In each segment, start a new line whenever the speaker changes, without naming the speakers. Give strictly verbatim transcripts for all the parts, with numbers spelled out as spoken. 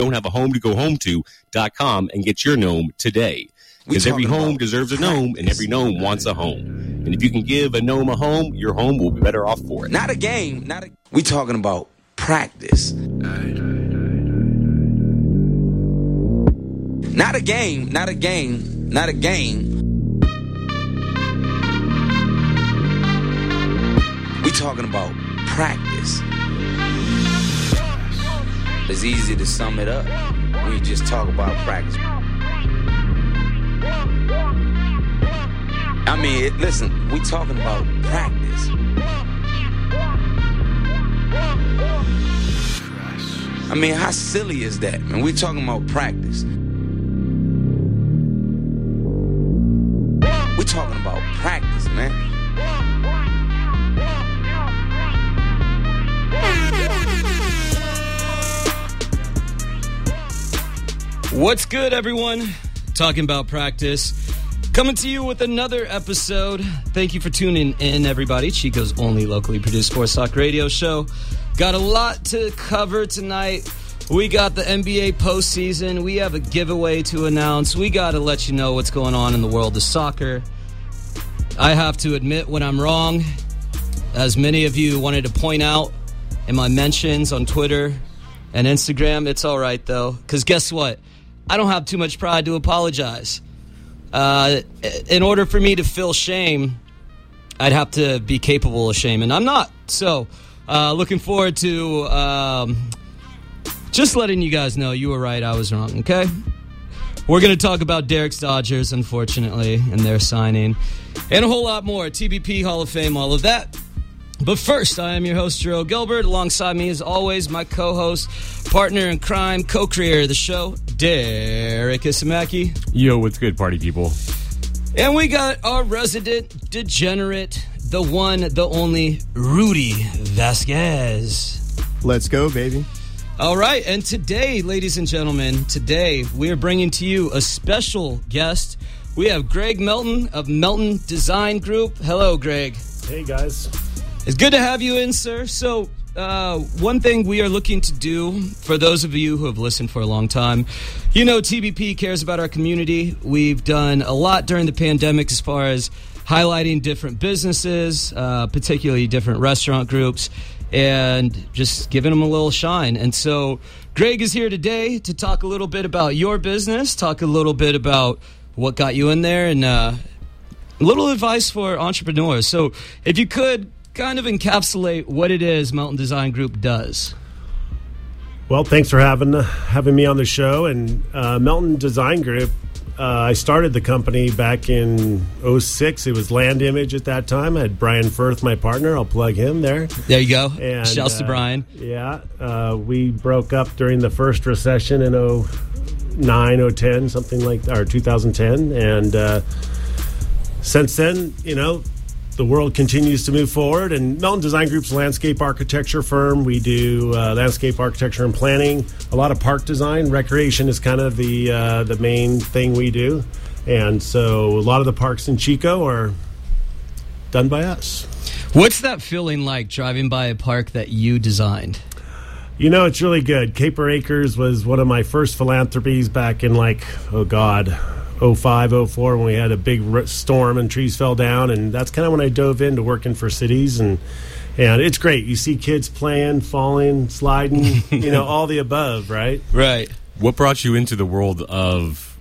don't have a home to go home to dot com and get your gnome today. Because every home deserves a gnome, and every gnome wants a home. And if you can give a gnome a home, your home will be better off for it.
Not a game. Not a. We talking about practice. Not a game. Not a game. Not a game. We talking about practice. It's easy to sum it up when you just talk about practice. I mean, it, listen, we talking about practice. I mean, how silly is that, man? We talking about practice. We talking about practice, man.
What's good, everyone? Talking about practice. Coming to you with another episode. Thank you for tuning in, everybody. Chico's only locally produced sports talk radio show. Got a lot to cover tonight. We got the N B A postseason. We have a giveaway to announce. We got to let you know what's going on in the world of soccer. I have to admit when I'm wrong. As many of you wanted to point out in my mentions on Twitter and Instagram, it's all right, though. Because guess what? I don't have too much pride to apologize. Uh, in order for me to feel shame, I'd have to be capable of shame, and I'm not. So, uh, looking forward to um, just letting you guys know you were right, I was wrong, okay? We're going to talk about Derek's Dodgers, unfortunately, and their signing, and a whole lot more. T B P, Hall of Fame, all of that. But first, I am your host, Jerome Gilbert. Alongside me, as always, my co-host, partner in crime, co-creator of the show, Derek Isamaki.
Yo, what's good, party people?
And we got our resident degenerate, the one, the only, Rudy Vasquez.
Let's go, baby.
All right, and today, ladies and gentlemen, today we are bringing to you a special guest. We have Greg Melton of Melton Design Group. Hello, Greg.
Hey, guys.
It's good to have you in, sir. So, uh, one thing we are looking to do, for those of you who have listened for a long time, you know T B P cares about our community. We've done a lot during the pandemic as far as highlighting different businesses, uh, particularly different restaurant groups, and just giving them a little shine. And so, Greg is here today to talk a little bit about your business, talk a little bit about what got you in there, and uh, a little advice for entrepreneurs. So, if you could kind of encapsulate what it is Melton Design Group does.
Well, thanks for having having me on the show. And uh, Melton Design Group, uh, I started the company back in oh six. It was Land Image at that time. I had Brian Firth, my partner. I'll plug him there.
There you go.
And,
shouts
uh,
to Brian.
Yeah. Uh, we broke up during the first recession in oh nine, oh ten, something like that, or two thousand ten. And uh, since then, you know, the world continues to move forward, and Melton Design Group's a landscape architecture firm. We do uh, landscape architecture and planning, a lot of park design. Recreation is kind of the uh, the main thing we do, and so a lot of the parks in Chico are done by us.
What's that feeling like driving by a park that you designed?
You know, it's really good. Caper Acres was one of my first philanthropies back in like, oh God, oh five, oh four, when we had a big storm and trees fell down, and that's kind of when I dove into working for cities, and and it's great. You see kids playing, falling, sliding, you know, all the above, right?
Right.
What brought you into the world of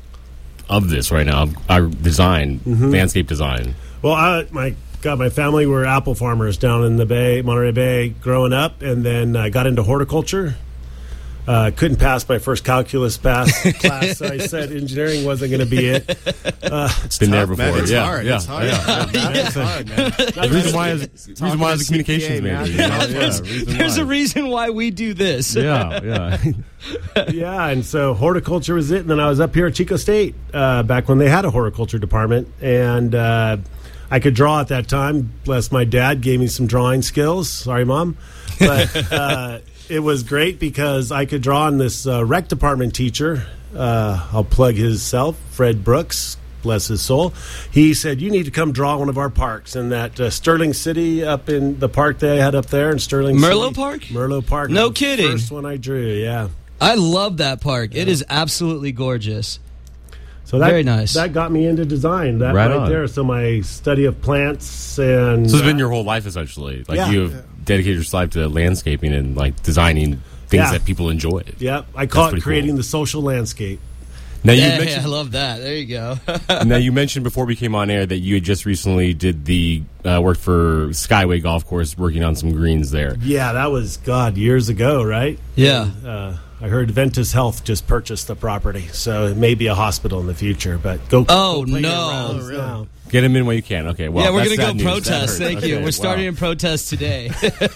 of this right now, our design, mm-hmm. landscape design?
Well, I, my God, my family were apple farmers down in the Bay, Monterey Bay, growing up, and then I got into horticulture. Uh, couldn't pass my first calculus pass class, so I said engineering wasn't going to be it. Uh,
it's been tough, there before.
Man, it's
yeah,
hard.
yeah,
It's hard.
Yeah.
Yeah. It's hard, man.
The reason why is reason why is the communications major. You know?
There's,
yeah,
there's
why.
a reason why we do this.
Yeah, yeah.
Yeah, and so horticulture was it, and then I was up here at Chico State uh, back when they had a horticulture department, and uh, I could draw at that time. Bless my dad, gave me some drawing skills. Sorry, Mom. But uh, it was great because I could draw on this uh, rec department teacher. Uh, I'll plug his self, Fred Brooks, bless his soul. He said, you need to come draw one of our parks. And that uh, Sterling City up in the park they had up there in Sterling
Merlot
City.
Park?
Merlot Park.
No
was
kidding.
The first one I drew, yeah.
I love that park. Yeah. It is absolutely gorgeous.
So that,
Very nice.
That got me into design. That
right,
right
on.
there. So my study of plants and
so it's been your whole life essentially. Like
yeah,
you have
yeah.
dedicated your life to landscaping and like designing things
yeah.
that people enjoy.
Yeah, I call
That's
it creating
cool.
the social landscape.
Now you
yeah,
mentioned,
I love that. There you go.
now you mentioned before we came on air that you had just recently did the uh, work for Skyway Golf Course, working on some greens there.
Yeah, that was God years ago, right?
Yeah.
And, uh, I heard Ventus Health just purchased the property, so it may be a hospital in the future. But go.
Oh,
go play your
no.
rounds
Oh, really?
now.
Get them in while you can. Okay, well,
yeah, we're
that's
going to go
sad news.
protest.
That hurt.
Thank you.
Okay,
We're starting
wow.
a protest today.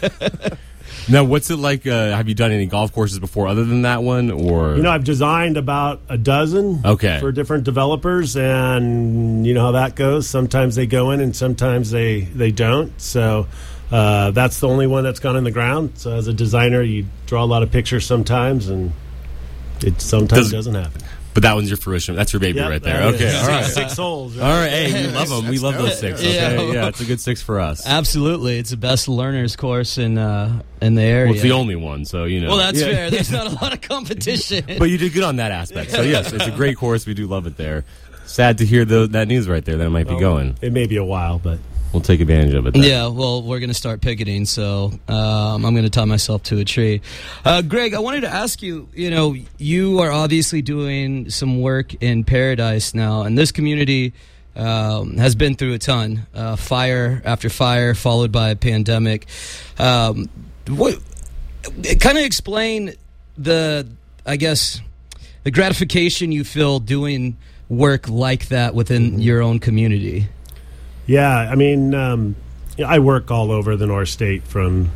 Now, what's it like? Uh, have you done any golf courses before other than that one? Or
You know, I've designed about a dozen
Okay.
for different developers, and you know how that goes. Sometimes they go in, and sometimes they, they don't. So uh, that's the only one that's gone in the ground. So as a designer, you draw a lot of pictures sometimes, and it sometimes
Does-
doesn't happen.
But that one's your fruition. That's your baby
Yep,
right there.
that
Okay,
is.
all right.
Six holes. Right?
All right, hey, we love them. We love those six. Okay,
Yeah.
yeah, it's a good six for us.
Absolutely. It's the best learners course in uh, in the area.
Well, it's the only one, so you know.
Well, that's
Yeah.
fair. There's not a lot of competition.
But you did good on that aspect. So yes, it's a great course. We do love it there. Sad to hear the, that news right there that it might be going.
It may be a while, but
We'll take advantage of it then.
Yeah, well, we're going to start picketing, so um, I'm going to tie myself to a tree. Uh, Greg, I wanted to ask you, you know, you are obviously doing some work in Paradise now, and this community um, has been through a ton, uh, fire after fire, followed by a pandemic. Um, what kind of explain the, I guess, the gratification you feel doing work like that within mm-hmm. your own community?
Yeah, I mean, um, I work all over the North State, from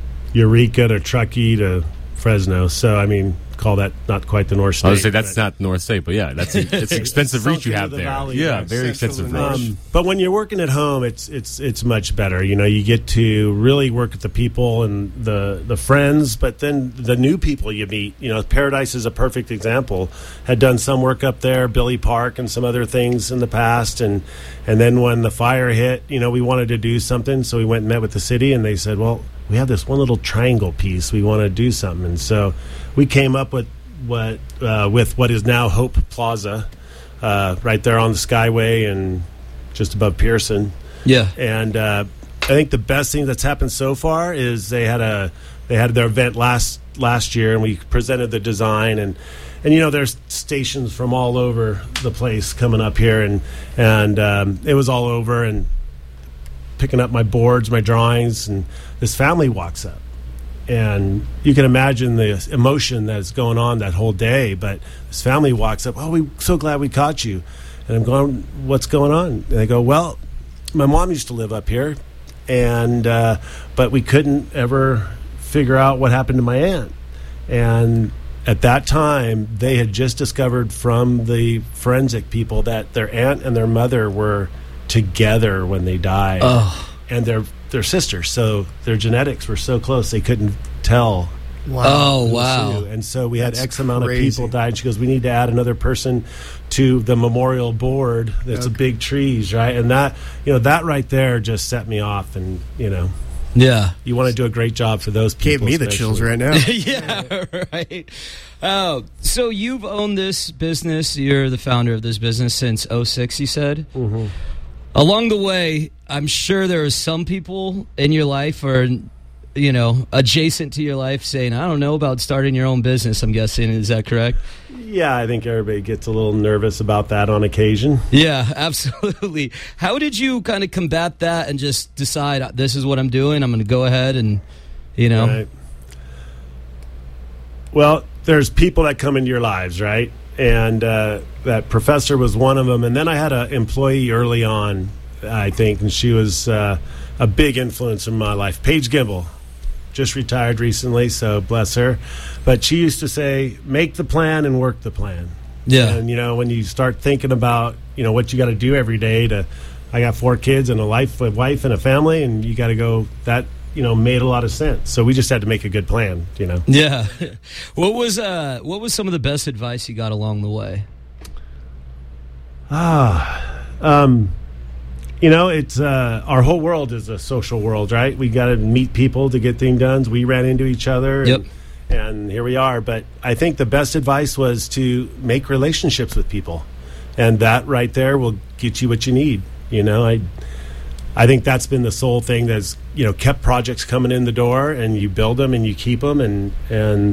Eureka to Truckee to Fresno. So, I mean, call that not quite the North State.
I would say that's not North State, but yeah, that's a, it's an expensive reach you have
the
there.
valley,
yeah,
right?
very extensive reach.
Um, but when you're working at home, it's it's it's much better. You know, you get to really work with the people and the the friends, but then the new people you meet. You know, Paradise is a perfect example. Had done some work up there, Billy Park, and some other things in the past, and and then when the fire hit, you know, we wanted to do something, so we went and met with the city, and they said, well, we have this one little triangle piece. We want to do something, and so we came up with. What uh, with what is now Hope Plaza, uh, right there on the Skyway and just above Pearson.
Yeah,
and uh, I think the best thing that's happened so far is they had a they had their event last last year, and we presented the design, and and you know there's stations from all over the place coming up here, and and um, it was all over, and picking up my boards, my drawings, and this family walks up. And you can imagine the emotion that's going on that whole day. But this family walks up, oh, we're so glad we caught you. And I'm going, what's going on? And they go, well, my mom used to live up here, and uh, but we couldn't ever figure out what happened to my aunt. And at that time, they had just discovered from the forensic people that their aunt and their mother were together when they died.
Oh.
And they're they're sisters, so their genetics were so close they couldn't tell.
Wow. Oh, wow.
And so we had
That's
X amount
crazy.
of people died. She goes, we need to add another person to the memorial board. That's
Okay.
a big trees, right? And that, you know, that right there just set me off. And, you know,
Yeah.
you want to do a great job for those
Gave
people.
me the chills right now.
yeah, right. Oh, so you've owned this business. You're the founder of this business since oh six, you said?
Mm-hmm.
Along the way, I'm sure there are some people in your life or, you know, adjacent to your life saying, I don't know about starting your own business, I'm guessing. Is that correct?
Yeah, I think everybody gets a little nervous about that on occasion.
Yeah, absolutely. How did you kind of combat that and just decide, this is what I'm doing, I'm going to go ahead and, you know?
Right. Well, there's people that come into your lives, right? And uh, that professor was one of them. And then I had an employee early on, I think, and she was uh, a big influence in my life. Paige Gimble, just retired recently, so bless her. But she used to say, make the plan and work the plan.
Yeah.
And, you know, when you start thinking about, you know, what you got to do every day to, I got four kids and a life, a wife and a family, and you got to go, that, you know, made a lot of sense. So we just had to make a good plan, you know.
Yeah. What was uh what was some of the best advice you got along the way?
Ah, um, you know, it's uh, our whole world is a social world, right? We got to meet people to get things done. We ran into each other,
Yep.
and, and here we are. But I think the best advice was to make relationships with people, and that right there will get you what you need. You know, I I think that's been the sole thing that's, you know, kept projects coming in the door, and you build them and you keep them, and and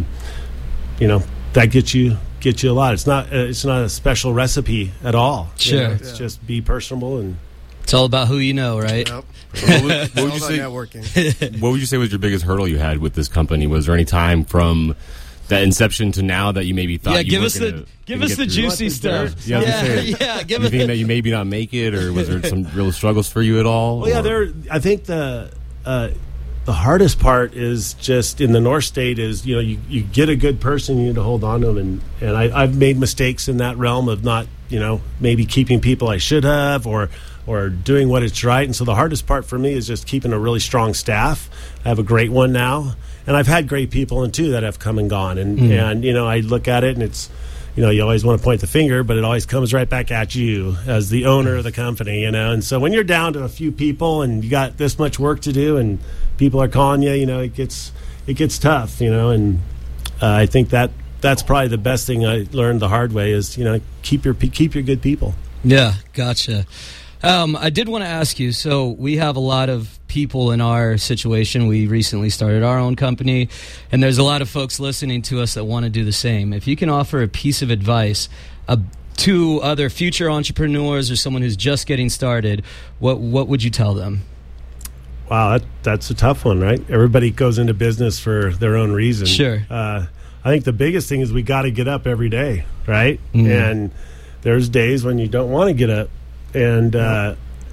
you know, that gets you gets you a lot. It's not uh, it's not a special recipe at all.
Sure.
You know, it's
Yeah.
just be personable, and
It's all about who you know, right?
Yep.
What would,
It's
what
all
would you
about
say?
networking.
What would you say was your biggest hurdle you had with this company? Was there any time from that inception to now that you maybe thought
Yeah,
you
give
weren't
us
gonna-
the give
gonna
us
get
the
through?
juicy
Want the
stuff.
dirt?
Yeah, I was
yeah,
gonna say,
yeah. Give
you
it.
think that you maybe not make it, or was there some real struggles for you at all?
well, yeah,
or-
there. I think the uh, the hardest part is just in the North State is, you know, you, you get a good person, you need to hold on to them, and and I, I've made mistakes in that realm of not, you know, maybe keeping people I should have, or or doing what it's right. And so the hardest part for me is just keeping a really strong staff. I have a great one now, and I've had great people in too that have come and gone, and and you know, I look at it and it's, you know, you always want to point the finger, but it always comes right back at you as the owner of the company, you know. And so when you're down to a few people and you got this much work to do and people are calling you, you know, it gets it gets tough, you know. And uh, I think that that's probably the best thing I learned the hard way is, you know, keep your keep your good people.
Yeah, gotcha. Um, I did want to ask you, so we have a lot of people in our situation. We recently started our own company, and there's a lot of folks listening to us that want to do the same. If you can offer a piece of advice uh, to other future entrepreneurs or someone who's just getting started, what what would you tell them?
Wow, that, that's a tough one, right? Everybody goes into business for their own reason.
Sure.
Uh, I think the biggest thing is we got to get up every day, right?
Mhm.
And there's days when you don't want to get up. And uh,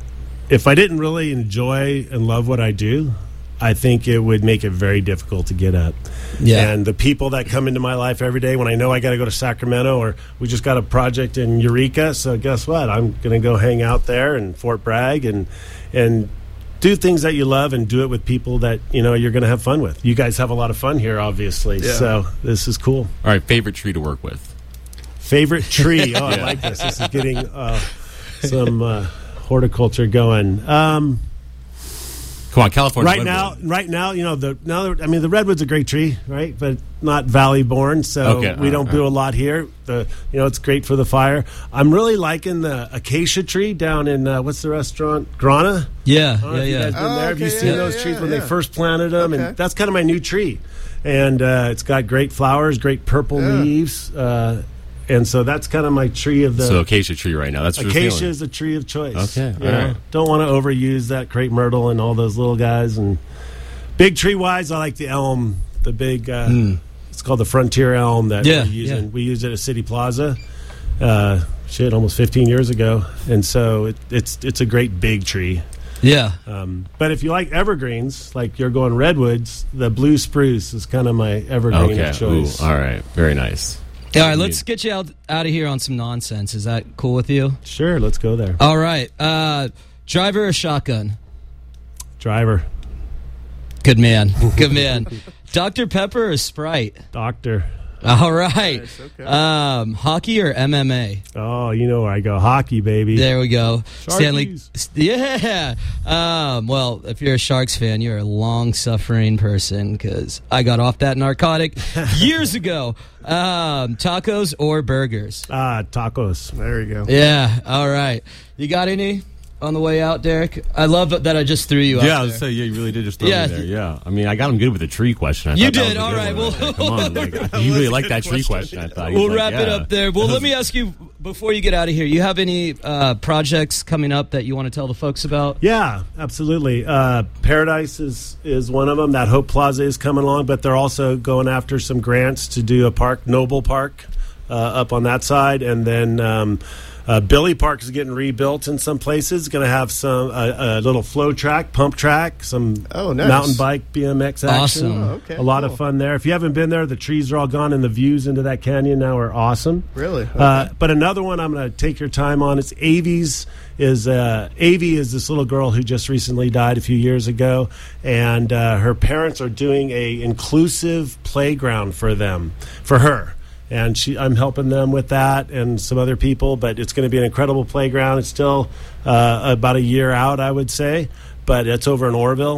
if I didn't really enjoy and love what I do, I think it would make it very difficult to get up.
Yeah.
And the people that come into my life every day when I know I got to go to Sacramento, or we just got a project in Eureka, so guess what? I'm going to go hang out there in Fort Bragg and and do things that you love and do it with people that, you know, you're going to have fun with. You guys have a lot of fun here, obviously.
Yeah.
So this is cool.
All right, favorite tree to work with?
Favorite tree? Oh, I like this. This is getting uh, some uh, horticulture going. Um,
Come on, California.
right now, right now, you know, the now. I mean, the redwood's a great tree, right? But not valley born, so
Okay,
we
all
don't
right,
do
all
a lot here. The you know, it's great for the fire. I'm really liking the acacia tree down in uh, what's the restaurant? Grana.
Yeah,
I don't know
yeah,
if you
yeah.
guys been
Oh,
there. Have you
okay,
seen
yeah,
those
yeah,
trees when
yeah.
they first planted them?
Okay.
And that's kind of my new tree. And uh, it's got great flowers, great purple
Yeah.
leaves. Uh, and so that's kind of my tree of the...
So acacia tree right now. That's what you're
Acacia
feeling.
is a tree of choice.
Okay,
You
all
know,
right.
don't want to overuse that crepe myrtle and all those little guys. And big tree wise, I like the elm, the big. Uh, It's called the Frontier Elm that
Yeah,
we're using.
yeah.
We used it at City Plaza. Uh, shit, almost fifteen years ago, and so it, it's it's a great big tree.
Yeah.
Um, but if you like evergreens, like you're going redwoods, the blue spruce is kind of my evergreen
Okay.
of choice.
Ooh, all right. Very nice.
All right, let's get you out, out of here on some nonsense. Is that cool with you?
Sure, let's go there.
All right. Uh, driver or shotgun?
Driver,
Good man. Good man. Doctor Pepper or Sprite?
doctor.
All right.
Nice, okay.
Um, hockey or M M A?
Oh, you know where I go. Hockey, baby.
There we go. Stanley.
Sharkies.
Yeah. Um, well, if you're a Sharks fan, you're a long-suffering person because I got off that narcotic years ago. Um, tacos or burgers?
Ah, tacos.
There you go.
Yeah. All right. You got any on the way out, Derek? I love that I just threw you out
Yeah, I
there.
was say yeah, you really did just throw
Yeah.
me there. Yeah, I mean, I got him good with the tree question. I
You
thought that
did?
was a
All
good
right,
one
well-
there. Come on, like, you really like that tree question. I thought. He
We'll
was like,
wrap it
yeah.
up there. Well, let me ask you, before you get out of here, you have any uh, projects coming up that you want to tell the folks about?
Yeah, absolutely. Uh, Paradise is, is one of them. That Hope Plaza is coming along, but they're also going after some grants to do a park, Noble Park, uh, up on that side. And then um, uh, Billy Park is getting rebuilt in some places. Going to have some a, a little flow track, pump track, some
Oh, nice.
mountain bike, B M X action.
Awesome.
Oh, okay,
a lot
cool.
of fun there. If you haven't been there, the trees are all gone, and the views into that canyon now are awesome.
Really?
Uh, but another one I'm going to take your time on. It's Avies. Is uh, Avie is this little girl who just recently died a few years ago, and uh, her parents are doing a inclusive playground for them, for her. And she, I'm helping them with that and some other people, but it's going to be an incredible playground. It's still uh, about a year out, I would say, but it's over in Orville.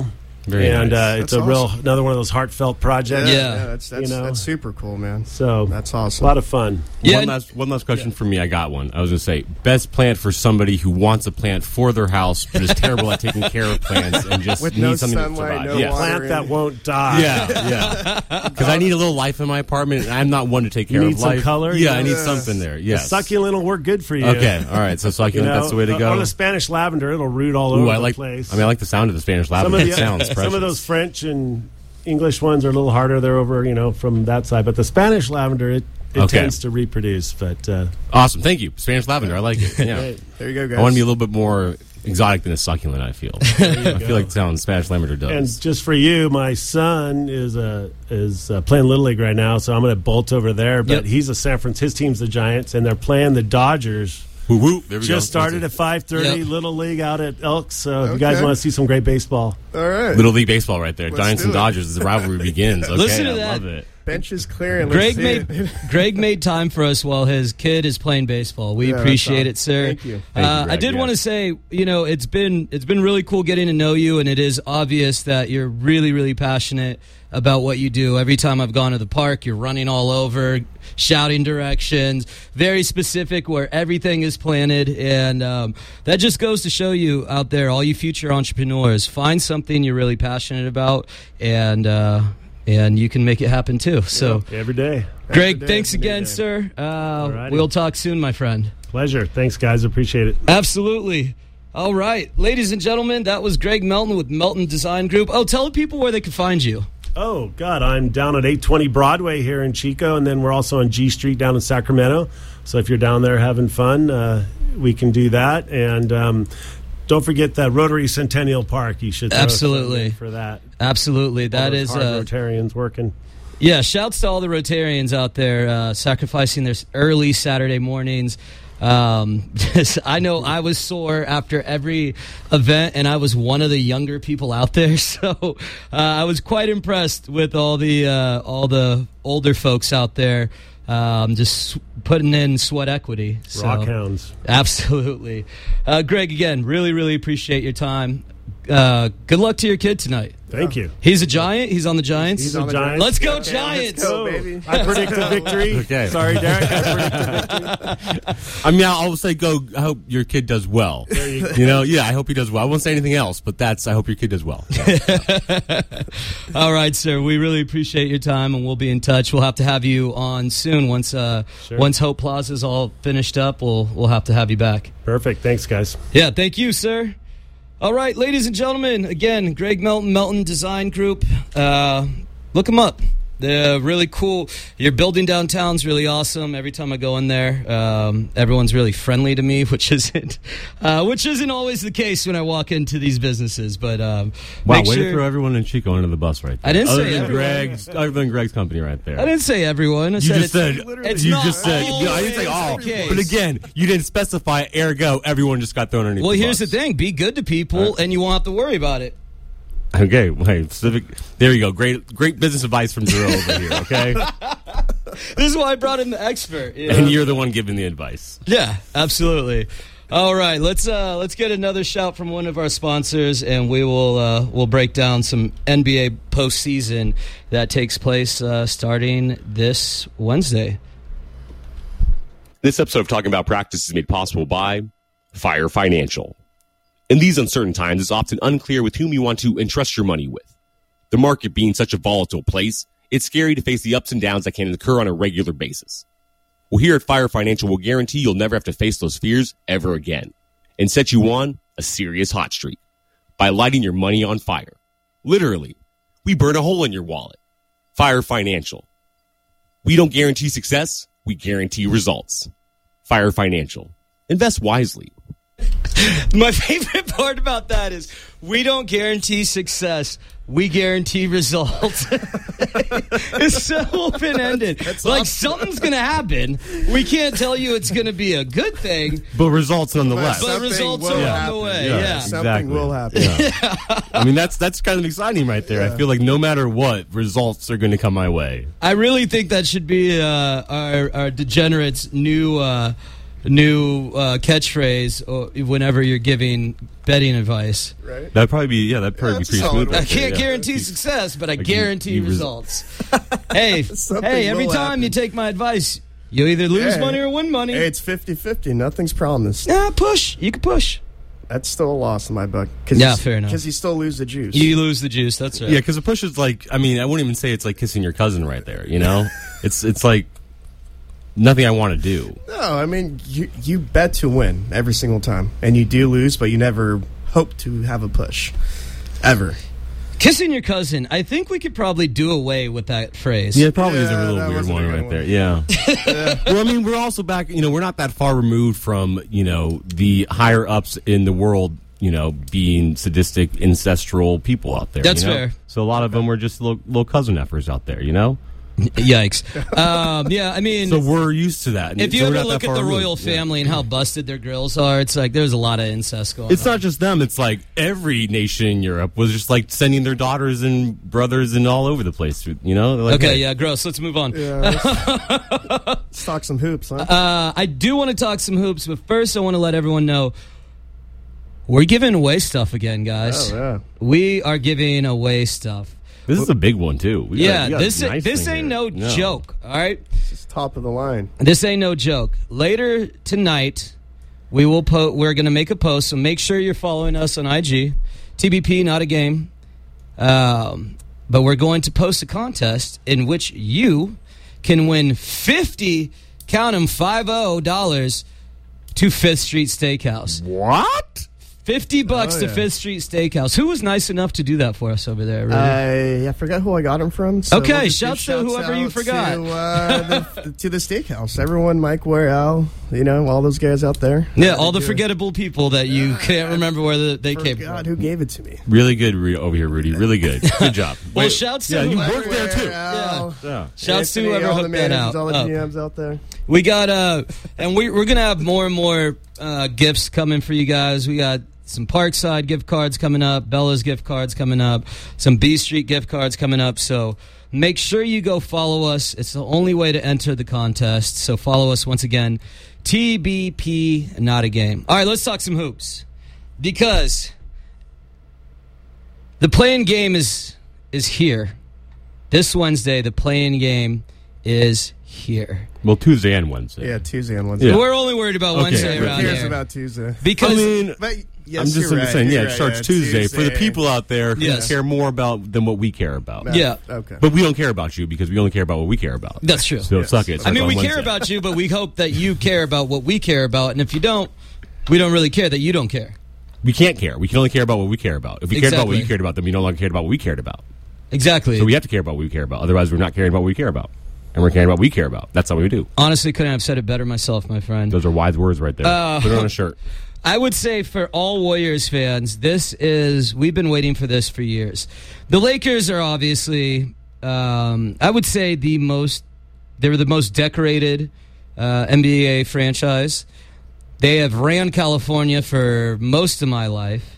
Very
and
nice.
uh, it's
That's
a real
awesome.
another one of those heartfelt projects.
Yeah.
that's that's,
You know?
that's super cool, man.
So
That's awesome.
A lot of fun.
Yeah,
one
and-
last one last question for me. I got one. I was going to say best plant for somebody who wants a plant for their house but is terrible at taking care of plants and just
With
needs
no
something
sunlight,
to survive.
no
Yes.
water.
Plant that won't die.
Yeah, yeah. Because I need a little life in my apartment, and I'm not one to take
You
care
need
of
some
life.
color,
Yeah,
you
I
know?
need something there. Yes.
Succulent will work good for you.
Okay, all right. So succulent,
You know,
that's the way to go.
Or the Spanish lavender, it'll root all
Ooh,
over
I
the
like.
place.
I mean, I like the sound of the Spanish
some
lavender.
of,
It
the,
sounds precious.
some of those French and English ones are a little harder. They're over, you know, from that side. But the Spanish lavender, it, it
Okay.
tends to reproduce. But uh,
Awesome. Thank you. Spanish lavender. I like it. Yeah.
Right.
There you go, guys.
I want to be a little bit more exotic than a succulent, I feel. I feel like the sound Spanish lavender does.
and just for you, my son is uh, is uh, playing Little League right now, so I'm going to bolt over there. But
Yep.
he's a San Francisco. His team's the Giants, and they're playing the Dodgers.
woo woo. There we
Just
go.
started at five thirty,
Yep.
Little League out at Elks. So if you guys
Okay.
want to see some great baseball,
All right.
uh,
Little League baseball right there.
Let's
Giants
do
and
it.
Dodgers as the rivalry begins. Okay,
Listen to
I
that.
love it.
Bench is clear. And
Greg
let's see
made
it.
Greg made time for us while his kid is playing baseball. We
Yeah, that's
appreciate
awesome.
it, sir.
Thank you.
Thank you,
uh, I
Greg,
did
yeah.
want to say, you know, it's been it's been really cool getting to know you, and it is obvious that you're really, really passionate about what you do. Every time I've gone to the park, you're running all over, shouting directions, very specific where everything is planted, and um, that just goes to show you out there, all you future entrepreneurs, find something you're really passionate about, and uh, and you can make it happen too. So,
every day.
Greg,
day,
thanks
every day.
again, sir. Uh,
Alrighty.
we'll talk soon, my friend.
Pleasure. Thanks, guys. Appreciate it.
Absolutely. All right, ladies and gentlemen, that was Greg Melton with Melton Design Group. Oh, tell the people where they can find you.
Oh, God, I'm down at eight twenty Broadway here in Chico, and then we're also on G Street down in Sacramento. So if you're down there having fun, uh, we can do that. And um, don't forget that Rotary Centennial Park. You should throw
Absolutely.
something for that.
Absolutely,
All
that
those
is
hard
uh,
Rotarians working.
yeah. Shouts to all the Rotarians out there uh, sacrificing their s- early Saturday mornings. Um, I know I was sore after every event, and I was one of the younger people out there, so uh, I was quite impressed with all the uh, all the older folks out there. Um, just putting in sweat equity. So.
Rockhounds.
Absolutely. Uh, Greg, again, really, really appreciate your time. Uh, good luck to your kid tonight.
Thank you.
He's a Giant. He's on the Giants.
He's
on
a
the
Giant.
Let's go,
Okay,
Giants.
let's go, baby.
I predict a victory.
Okay.
Sorry, Derek. I predict a victory.
I mean, I'll say go. I hope your kid does well. You, know, yeah, I hope he does well. I won't say anything else, but that's I hope your kid does well.
All right, sir. We really appreciate your time, and we'll be in touch. We'll have to have you on soon once uh,
Sure.
once Hope Plaza's all finished up. We'll we'll have to have you back.
Perfect. Thanks, guys.
Yeah, thank you, sir. All right, ladies and gentlemen, again, Greg Melton, Melton Design Group. Uh, look them up. They're really cool. Your building downtown's really awesome. Every time I go in there, um, everyone's really friendly to me, which isn't uh, which isn't always the case when I walk into these businesses. But um,
Wow,
make
way
sure,
to throw everyone in Chico under the bus right there.
I didn't
other
say
than
everyone.
Greg's, other than Greg's company right there.
I didn't say everyone. I
You
said
just
it's,
said.
it's
you
not
just said.
always
No, I didn't say all.
the case.
But again, you didn't specify. Ergo, everyone just got thrown underneath.
Well,
the
here's the
bus.
thing: be good to people, and you won't have to worry about it.
Okay, wait, specific. There you go. Great, great business advice from Drew over here. Okay,
This is why I brought in the expert. you know?
and you're the one giving the advice.
Yeah, absolutely. All right, let's uh, let's get another shout from one of our sponsors, and we will uh, we'll break down some N B A postseason that takes place uh, starting this Wednesday.
This episode of Talking About Practice is made possible by Fire Financial. In these uncertain times, it's often unclear with whom you want to entrust your money with. The market being such a volatile place, it's scary to face the ups and downs that can occur on a regular basis. Well, here at Fire Financial, we'll guarantee you'll never have to face those fears ever again and set you on a serious hot streak by lighting your money on fire. Literally, we burn a hole in your wallet. Fire Financial. We don't guarantee success, we guarantee results. Fire Financial. Invest wisely.
My favorite part about that is we don't guarantee success. We guarantee results. It's so open-ended. Like, something's going to happen. We can't tell you it's going to be a good thing,
But results nonetheless.
but
Something
results
will
are on the
happen.
way.
Yeah.
Yeah.
Something
Exactly.
will happen.
Yeah. I mean, that's that's kind of exciting right there. I feel like no matter what, results are going to come my way.
I really think that should be uh, our, our degenerates' new uh, new uh, catchphrase or whenever you're giving betting advice.
Right.
That'd probably be yeah. That'd probably
Yeah,
be
that's
pretty
a solid
smooth.
one.
I can't
Yeah.
guarantee success, but I
Like,
guarantee
you- you res-
results. hey,
Something
hey! Every
will
time
happen.
you take my advice, you either lose
Hey.
money or win money.
Hey, it's fifty-fifty. Nothing's promised.
Nah, push. You can push.
That's still a loss in my book. Cause
Yeah,
you-
fair enough.
Because you still lose the juice.
You lose the juice. That's right.
Yeah, because the push is like, I mean, I wouldn't even say it's like kissing your cousin right there. You know, it's it's like nothing I want to do.
No, I mean, you, you bet to win every single time. And you do lose, but you never hope to have a push. Ever.
Kissing your cousin. I think we could probably do away with that phrase.
Yeah, it probably is a
Yeah,
little
that
weird
wasn't a
one
good
right
one.
there. Yeah. Well, I mean, we're also back. You know, we're not that far removed from you know the higher ups in the world. You know, being sadistic, ancestral people out there.
That's
you know?
fair.
So a lot of them were just little, little cousin effers out there. You know.
Yikes. Um, yeah, I mean,
So we're used to that.
if you
So we're
ever
not
look
that
at
far
the
removed.
royal
Yeah.
family and how busted their grills are, it's like there's a lot of incest going
It's
on.
not just them. It's like every nation in Europe was just like sending their daughters and brothers and all over the place. You know? They're like,
Okay,
hey,
yeah, gross. Let's move on.
Yeah. Let's, let's talk some hoops, huh?
Uh, I do want to talk some hoops, but first I want to let everyone know we're giving away stuff again, guys.
Oh, yeah.
We are giving away stuff.
This is a big one too. We got-
Yeah,
we got a
this
nice
this
thing
ain't no,
here.
joke, all right?
It's top of the line.
This ain't no joke. Later tonight, we will po- we're going to make a post, so make sure you're following us on I G. T B P, not a game. Um, but we're going to post a contest in which you can win fifty, count them, five oh dollars to Fifth Street Steakhouse.
What?
fifty bucks
Oh,
to
yeah.
Fifth Street Steakhouse. Who was nice enough to do that for us over there? Rudy?
I, I forgot who I got him from. So
Okay,
we'll just give
shouts to whoever you
out
forgot.
To, uh, the, to the steakhouse. Everyone, Mike Warel, you know, all those guys out there.
yeah, all the
Good.
forgettable people that you can't remember where the, they came
Forgot
from.
who gave it to me.
Really good Ru- over here, Rudy. Really good. Good job.
Well,
Wait,
shouts to
yeah, you
whoever-
worked there too.
Warel,
Yeah.
Shouts to
Anthony,
whoever
all the
hooked that
managers,
out.
all the
up.
G Ms out there.
We got uh, and we we're gonna have more and more uh, gifts coming for you guys. We got some Parkside gift cards coming up, Bella's gift cards coming up, some B Street gift cards coming up. So make sure you go follow us. It's the only way to enter the contest. So follow us once again, T B P, not a game. All right, let's talk some hoops because the playing game is is here. This Wednesday, the playing game is here.
Well, Tuesday and Wednesday.
Yeah, Tuesday and Wednesday.
Yeah.
We're only worried about
Okay.
Wednesday
Who
around
cares
here.
about Tuesday?
Because
I mean,
But yes,
I'm just
you're
I'm
right,
saying, yeah,
you're
it
right,
starts
yeah,
Tuesday. For the
Tuesday.
people out there who
Yes.
care more about than what we care about.
Yeah.
Okay.
But we don't care about you because we only care about what we care about.
That's true.
So suck it.
I
Suck
mean,
on
we care
Wednesday.
about you, but we hope that you care about what we care about. And if you don't, we don't really care that you don't care.
We can't care. We can only care about what we care about. If we cared about what
Exactly.
you cared about, then we no longer cared about what we cared about.
Exactly.
So we have to care about what we care about. Otherwise, we're not caring about what we care about. And we're caring about what we care about. That's how we do.
Honestly, couldn't have said it better myself, my friend.
Those are wise words right there.
Uh,
Put it on a shirt.
I would say for all Warriors fans, this is, we've been waiting for this for years. The Lakers are obviously, um, I would say, the most, they were the most decorated uh, N B A franchise. They have ran California for most of my life.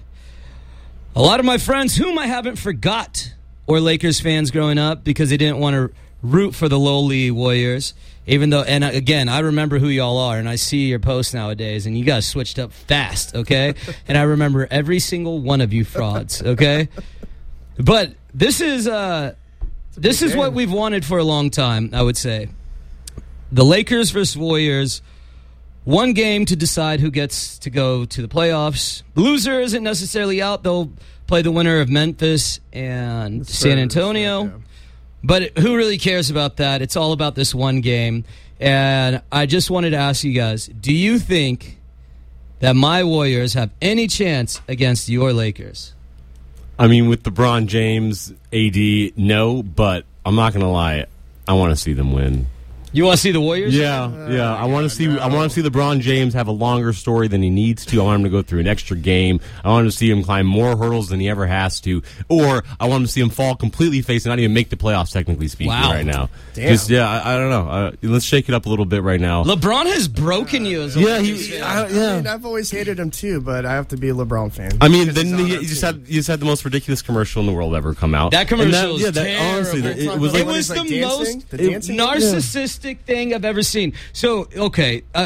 A lot of my friends, whom I haven't forgot, were Lakers fans growing up because they didn't want to root for the lowly Warriors. Even though, and again, I remember who y'all are, and I see your posts nowadays, and you guys switched up fast, okay? And I remember every single one of you frauds, okay? But this is uh, this is what we've wanted for a long time, I would say. The Lakers versus Warriors. One game to decide who gets to go to the playoffs. Loser isn't necessarily out. They'll play the winner of Memphis and San Antonio.
Yeah.
But who really cares about that? It's all about this one game. And I just wanted to ask you guys, do you think that my Warriors have any chance against your Lakers?
I mean, with LeBron James, A D, no, but I'm not going to lie. I want to see them win.
You want to see the Warriors?
Yeah, yeah. I want to see. I want to see LeBron James have a longer story than he needs to. I want him to go through an extra game. I want him to see him climb more hurdles than he ever has to, or I want him to see him fall completely face and not even make the playoffs. Technically speaking,
Wow.
right now.
Damn.
Just yeah, I, I don't know. Uh, let's shake it up a little bit right now.
LeBron has broken you as a
yeah,
Lakers
he.
fan.
I,
I
yeah.
mean, I've always hated him too, but I have to be a LeBron fan.
I mean,
Because
then
he's on
he,
our
you just
team.
had you just had the most ridiculous commercial in the world ever come out.
That
And
commercial is
yeah, that,
terrible.
honestly, that- it was
It
like
was
Like
the
dancing?
most
The dancing?
narcissistic thing I've ever seen. So, okay, uh,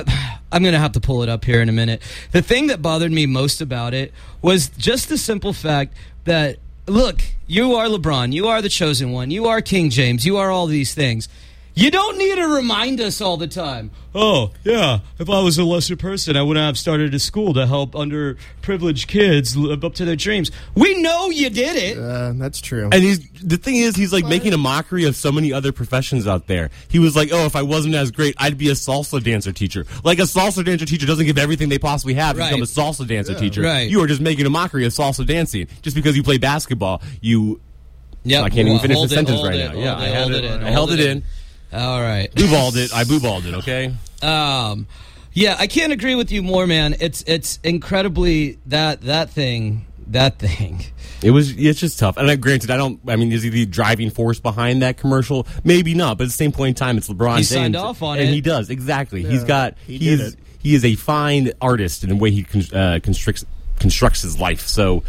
I'm going to have to pull it up here in a minute. The thing that bothered me most about it was just the simple fact that, look, you are LeBron. You are the chosen one. You are King James. You are all these things. You don't need to remind us all the time. Oh, yeah, if I was a lesser person, I wouldn't have started a school to help underprivileged kids live up to their dreams. We know you did it.
Uh, that's true.
And he's the thing is, he's like making a mockery of so many other professions out there. He was like, "Oh, if I wasn't as great, I'd be a salsa dancer teacher." Like a salsa dancer teacher doesn't give everything they possibly have to
Right.
become a salsa dancer
Yeah.
teacher.
Right.
You are just making a mockery of salsa dancing just because you play basketball. You,
Yep.
I can't even
Well,
finish the
hold it,
sentence
hold
right
it,
now. Yeah,
hold
I
it,
had
hold
it.
it in,
I
hold
held
it
it
in.
in.
All right.
Blue balled it. I blue balled it. Okay.
Um, yeah, I can't agree with you more, man. It's it's incredibly that that thing that thing.
It was. It's just tough. And I, granted, I don't. I mean, is he the driving force behind that commercial? Maybe not. But at the same point in time, it's LeBron
He
James,
signed off on
and
it.
he does exactly. He's
Yeah,
got.
he
He's
did it.
he is a fine artist in the way he con- uh, constructs constructs his life. So,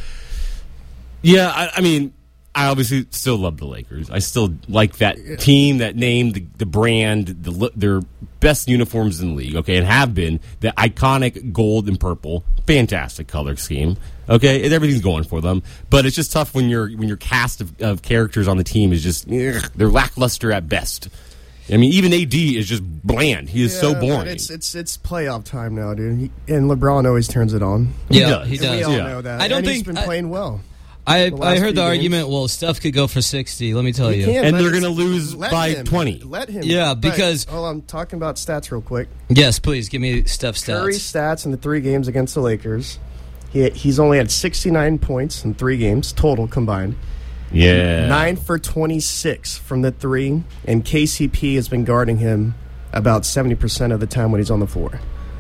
yeah, I, I mean, I obviously still love the Lakers. I still like that team, that name, the, the brand, the li- their best uniforms in the league. Okay, and have been the iconic gold and purple, fantastic color scheme. Okay, and everything's going for them, but it's just tough when your when your cast of, of characters on the team is just ugh, they're lackluster at best. I mean, even A D is just bland. He is so
Yeah,
boring.
but It's it's it's playoff time now, dude. He, and LeBron always turns it on.
Yeah,
does.
he
And we
does.
all
yeah.
know that.
I don't
and
think-
he's been
I-
playing well.
I
The
I
last
heard
few
the
games.
argument. Well, Steph could go for sixty. Let me tell you.
He can,
And
let
they're
us-
gonna lose
let
by
him.
twenty.
Let him.
Yeah,
But-
because-
hold on, I'm talking about stats real quick.
Yes, please give me Steph stats.
Curry stats in the three games against the Lakers. He he's only had sixty-nine points in three games total combined.
Yeah,
Nine for twenty-six from the three, and K C P has been guarding him about seventy percent of the time when he's on the floor.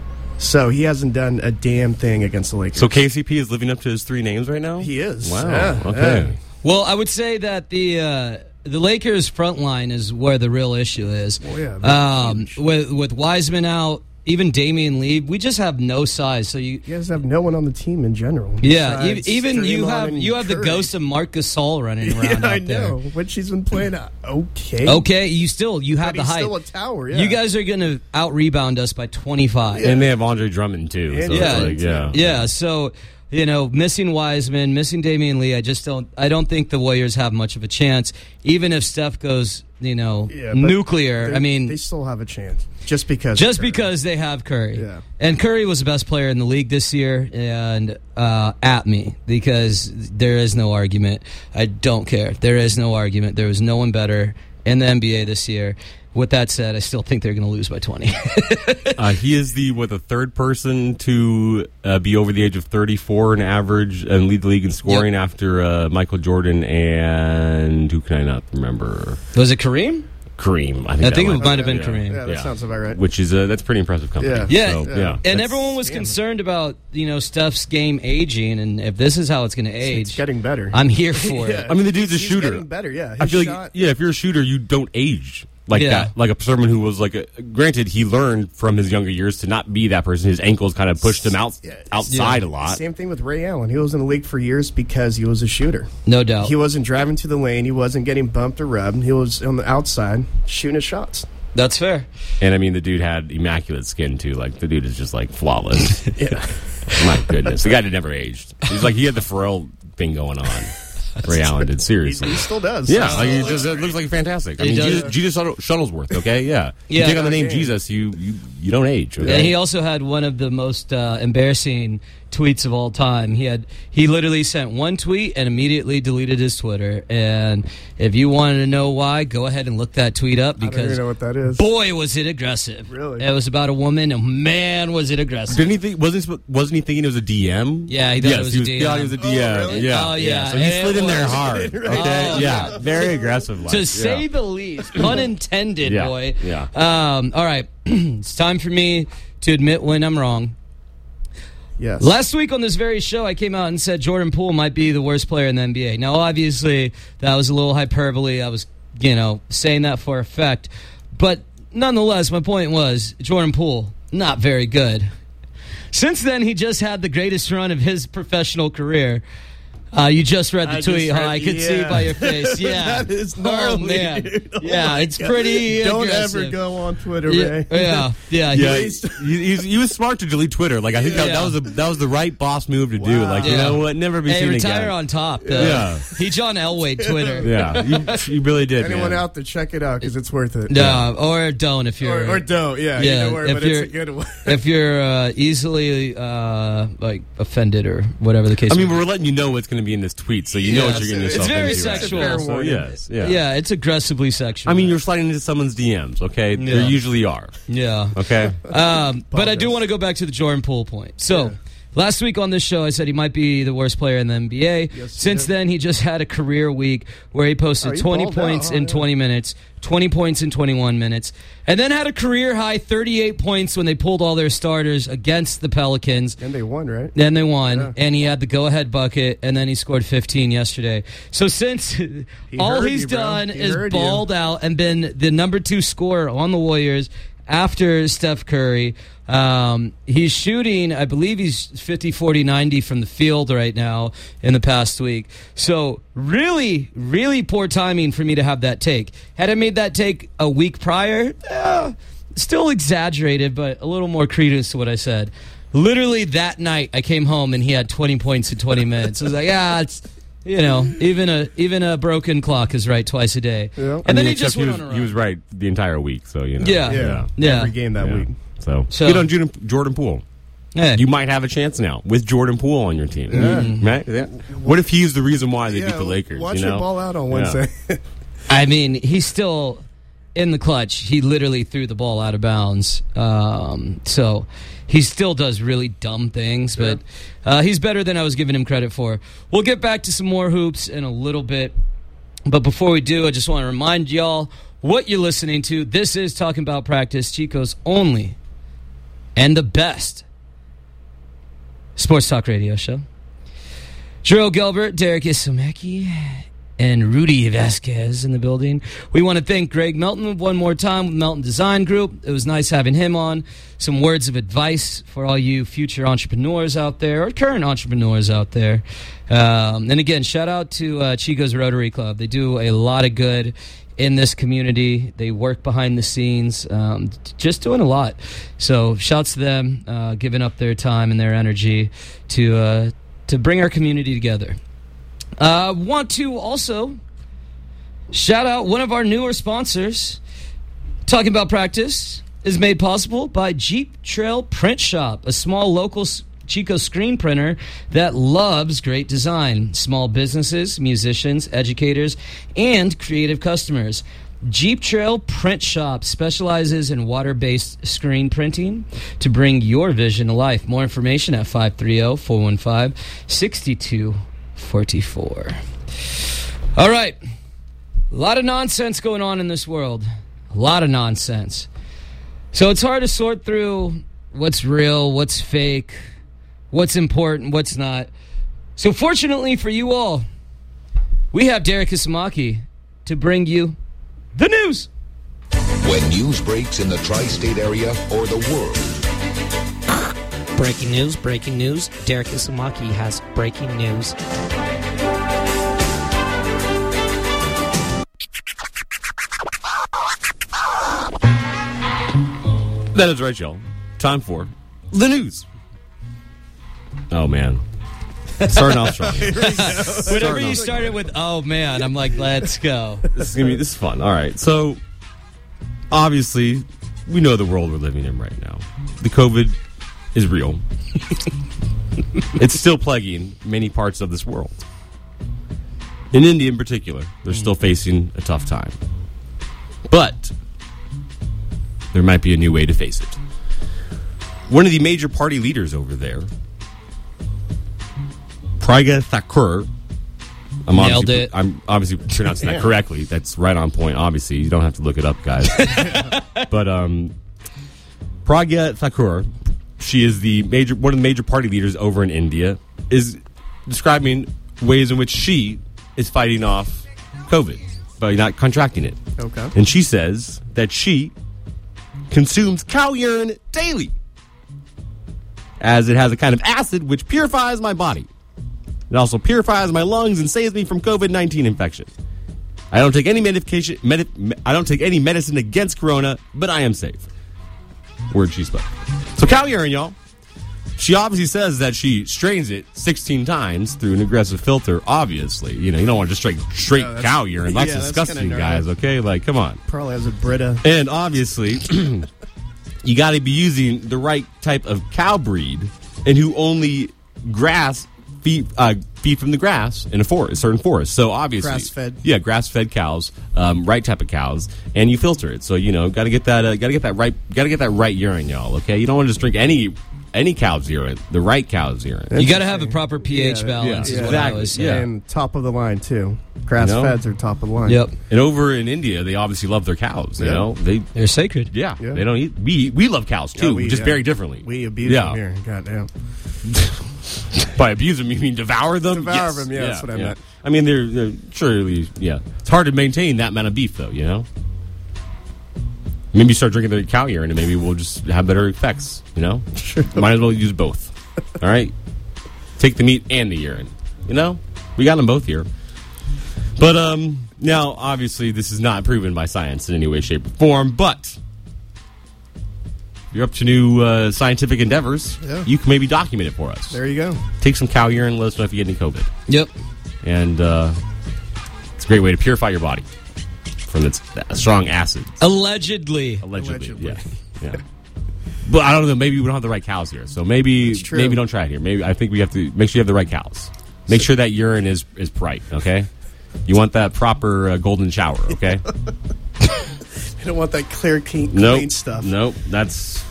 So he hasn't done a damn thing against the Lakers.
So K C P is living up to his three names right now?
He is.
Wow.
Yeah,
okay.
yeah.
Well, I would say that the uh, the Lakers' front line is where the real issue is.
Oh, yeah, they're
um, with with Wiseman out, even Damian Lee, we just have no size. So you,
You guys have no one on the team in general.
yeah, e-
besides
even you
Draymond
have
and
you have the
Curry.
ghost of Marc Gasol running around
Yeah,
out
I
there.
know. But she's been playing uh, okay.
Okay, you still you have
But
the
he's
height.
still a tower, yeah.
You guys are going to out rebound us by twenty-five.
And they have Andre Drummond too.
And
So
Yeah.
it's like, yeah.
Yeah, so you know, missing Wiseman, missing Damian Lee, I just don't. I don't think the Warriors have much of a chance, even if Steph goes, you know,
Yeah, but
nuclear.
they-
I mean,
they still have a chance just because.
just
of Curry.
because they have Curry.
Yeah.
And Curry was the best player in the league this year, and uh, at me, because there is no argument. I don't care. There is no argument. There was no one better in the N B A this year. With that said, I still think they're going to lose by twenty.
Uh, he is the what the third person to uh, be over the age of thirty-four in average and lead the league in scoring after uh, Michael Jordan and who can I not remember?
Was it Kareem?
Kareem. I think,
I
that
think it
might-
might have been
yeah.
Kareem.
Yeah, that
Yeah.
sounds about right.
Which is uh, that's pretty impressive company.
Yeah.
Yeah.
So,
Yeah.
yeah.
And
That's-
everyone was
damn.
concerned about, you know, Steph's game aging, and if this is how it's going to
It's
age,
getting better.
I'm here for
Yeah.
it.
I mean, the dude's a
He's
shooter.
getting better, yeah. His
I feel like,
shot,
yeah, if you're a shooter, you don't age like
Yeah.
that. Like a someone who was like, a, granted, he learned from his younger years to not be that person. His ankles kind of pushed him out
Yeah.
outside
Yeah.
a lot.
Same thing with Ray Allen. He was in the league for years because he was a shooter.
No doubt.
He wasn't driving to the lane. He wasn't getting bumped or rubbed. He was on the outside shooting his shots.
That's fair.
And I mean, the dude had immaculate skin too. Like the dude is just like flawless.
Yeah.
My goodness, the guy had never aged. He's like he had the Pharrell thing going on. Ray Allen did
He,
seriously.
he still does.
Yeah, like, he just, it looks like fantastic. I
He
mean,
does.
Jesus, Jesus Shuttle- Shuttlesworth. Okay, yeah.
Yeah.
You take on the name
Okay.
Jesus, you you you don't age. Okay?
And he also had one of the most uh, embarrassing tweets of all time. He had he literally sent one tweet and immediately deleted his Twitter. And if you wanted to know why, go ahead and look that tweet up
I don't
because
even know what that is.
boy was it aggressive.
Really?
It was about a woman, and man was it aggressive.
Didn't he think? Wasn't he, wasn't he thinking it was a D M?
Yeah, he thought
yes,
it was
he
a
was,
D M.
He thought it was a D M.
Oh, really?
Yeah,
Oh, yeah.
So he
And
slid
it
in there
was-
hard. Okay,
Oh,
yeah, very aggressive. Like,
To
yeah.
say the least, pun intended,
Yeah,
boy.
yeah.
Um, all right, it's time for me to admit when I'm wrong.
Yes.
Last week on this very show, I came out and said Jordan Poole might be the worst player in the N B A. Now, obviously, that was a little hyperbole. I was, you know, saying that for effect. But nonetheless, my point was Jordan Poole, not very good. Since then, he just had the greatest run of his professional career. Uh, you just read the
I
tweet,
just
huh?
read-
I could see
yeah.
by your face. Yeah.
That is
Oh,
gnarly,
man.
dude. Oh
yeah,
my
it's
God.
pretty
Don't
aggressive.
ever go on Twitter,
Yeah,
Ray.
yeah, yeah.
Yeah,
he-
he, he, he was smart to delete Twitter. Like I think that,
Yeah.
that was a, that was the right boss move to do.
Wow.
Like you
Yeah.
know what, never be
Hey,
seen
retire
again.
on top, though.
Yeah.
He John Elway Twitter.
Yeah, you, you really did.
Anyone
man.
out there, check it out because it's worth it.
No, or don't if you're...
Or, or don't, yeah.
Yeah,
Either way,
if
but it's
you're-
a good one.
if you're uh, easily uh, like offended or whatever the case
I mean,
may be.
we're letting you know what's going to be in this tweet, so you know
Yes,
what you're getting
it's
yourself
very
into. right?
sexual.
Fair
So,
warning.
yes, yeah.
Yeah, it's aggressively sexual.
I mean, you're sliding into someone's D Ms, okay?
Yeah.
There usually are,
yeah.
okay?
Um, but I do want to go back to the Jordan Poole point. So,
Yeah.
last week on this show, I said he might be the worst player in the N B A.
Yes,
Since
you did.
then, he just had a career week where he posted
Oh, he
twenty
balled
points
out. Oh,
in
yeah.
twenty minutes, twenty points in twenty-one minutes, and then had a career high thirty-eight points when they pulled all their starters against the Pelicans.
And they won, right?
Then they won,
Yeah.
and he had the go-ahead bucket, and then he scored fifteen yesterday. So since all
heard
he's
you, bro.
done
He
is
heard you.
balled out and been the number two scorer on the Warriors after Steph Curry, um, he's shooting, I believe he's fifty, forty, ninety from the field right now in the past week. So really, really poor timing for me to have that take. Had I made that take a week prior, eh, still exaggerated, but a little more credence to what I said. Literally that night, I came home and he had twenty points in twenty minutes. I was like, yeah, it's, you know, even a even a broken clock is right twice a day.
Yeah.
And
I
then
mean,
he
except
just went
was,
on a run.
he was right the entire week, so, you know.
Yeah.
Yeah.
Yeah.
Every game that
Yeah.
week.
So,
So-
get on Jordan, Jordan Poole.
Yeah.
You might have a chance now with Jordan Poole on your team. Right? Yeah. What if he's the reason why they
Yeah,
beat the Lakers?
Watch
you know?
it ball out on
Yeah.
Wednesday.
I mean, he's still in the clutch. He literally threw the ball out of bounds. Um, so he still does really dumb things, but uh, he's better than I was giving him credit for. We'll get back to some more hoops in a little bit. But before we do, I just want to remind y'all what you're listening to. This is Talking About Practice, Chico's only and the best sports talk radio show. Jerome Gilbert, Derek Isomeki, and Rudy Vasquez in the building. We want to thank Greg Melton one more time with Melton Design Group. It was nice having him on. Some words of advice for all you future entrepreneurs out there or current entrepreneurs out there. Um, and again, shout out to uh, Chico's Rotary Club. They do a lot of good in this community. They work behind the scenes, um, just doing a lot. So shouts to them, uh, giving up their time and their energy to uh, to bring our community together. Uh, want to also shout out one of our newer sponsors. Talking About Practice is made possible by Jeep Trail Print Shop, a small local Chico screen printer that loves great design. Small businesses, musicians, educators, and creative customers. Jeep Trail Print Shop specializes in water-based screen printing to bring your vision to life. More information at five three zero, four one five, six two four four. All right. A lot of nonsense going on in this world. A lot of nonsense. So it's hard to sort through what's real, what's fake, what's important, what's not. So fortunately for you all, we have Derek Isomaki to bring you the news.
When news breaks in the tri-state area or the world,
Breaking news, breaking news. Derek Isomaki has breaking news.
That is right, y'all. Time for the news. Oh, man. Starting off strong.
Whenever you started with, oh man, I'm like, let's go.
This is gonna be this is fun. All right. So obviously, we know the world we're living in right now. The COVID is real. It's still plaguing many parts of this world. In India, in particular, they're still facing a tough time. But there might be a new way to face it. One of the major party leaders over there, Pragya Thakur. I'm
Nailed
obviously,
it.
I'm obviously pronouncing that correctly. That's right on point, obviously. You don't have to look it up, guys. But um, Pragya Thakur, she is the major, one of the major party leaders over in India, is describing ways in which she is fighting off COVID by not contracting it.
Okay.
And she says that she consumes cow urine daily, as it has a kind of acid which purifies my body. It also purifies my lungs and saves me from COVID nineteen infection. I don't take any medication. Medi- I don't take any medicine against corona, but I am safe. Word she spoke. So cow urine, y'all. She obviously says that she strains it sixteen times through an aggressive filter. Obviously, you know you don't want to just straight straight
No, that's-
cow urine. That's
yeah, that's
disgusting,
kinda
guys.
gnarly.
Okay, like come on.
Probably has a Brita.
And obviously, you got to be using the right type of cow breed, and who only grass feed uh, feed from the grass in a forest, certain forest. So obviously,
Grass-fed.
yeah, grass-fed cows, um, right type of cows, and you filter it. So you know, got to get that, uh, got to get that right, got to get that right urine, y'all. Okay, you don't want to just drink any any cow's urine, the right cow's urine.
You got to have a proper pH
Yeah,
balance.
yeah,
is what
exactly.
I always say.
Yeah.
And top of the line, too. Grass
You know?
feds are top of the line.
Yep,
And over in India, they obviously love their cows. You
Yeah.
know, they
they're sacred.
yeah,
Yeah.
they don't eat. We we love cows too,
Yeah, we-
just
yeah.
very differently.
We abuse
Yeah.
them here. Goddamn.
By abuse them, you mean devour them?
Devour
Yes.
them, yeah, that's what I meant.
I mean, they're, they're surely, yeah. It's hard to maintain that amount of beef, though, you know? Maybe start drinking the cow urine and maybe we'll just have better effects, you know? Sure. Might as well use both. All right? Take the meat and the urine. You know? We got them both here. But, um, now, obviously, this is not proven by science in any way, shape, or form, but if you're up to new uh, scientific endeavors,
Yeah.
you can maybe document it for us.
There you go.
Take some cow urine, let us know if you get any COVID.
Yep.
And uh, it's a great way to purify your body from its strong acids.
Allegedly.
Allegedly,
Allegedly.
yeah, yeah. But I don't know. Maybe we don't have the right cows here, so maybe
That's true.
maybe don't try it here. Maybe I think we have to make sure you have the right cows. Make sure that urine is is bright. Okay, you want that proper uh, golden shower. Okay.
You don't want that clear, clean,
Nope.
clean stuff.
Nope. That's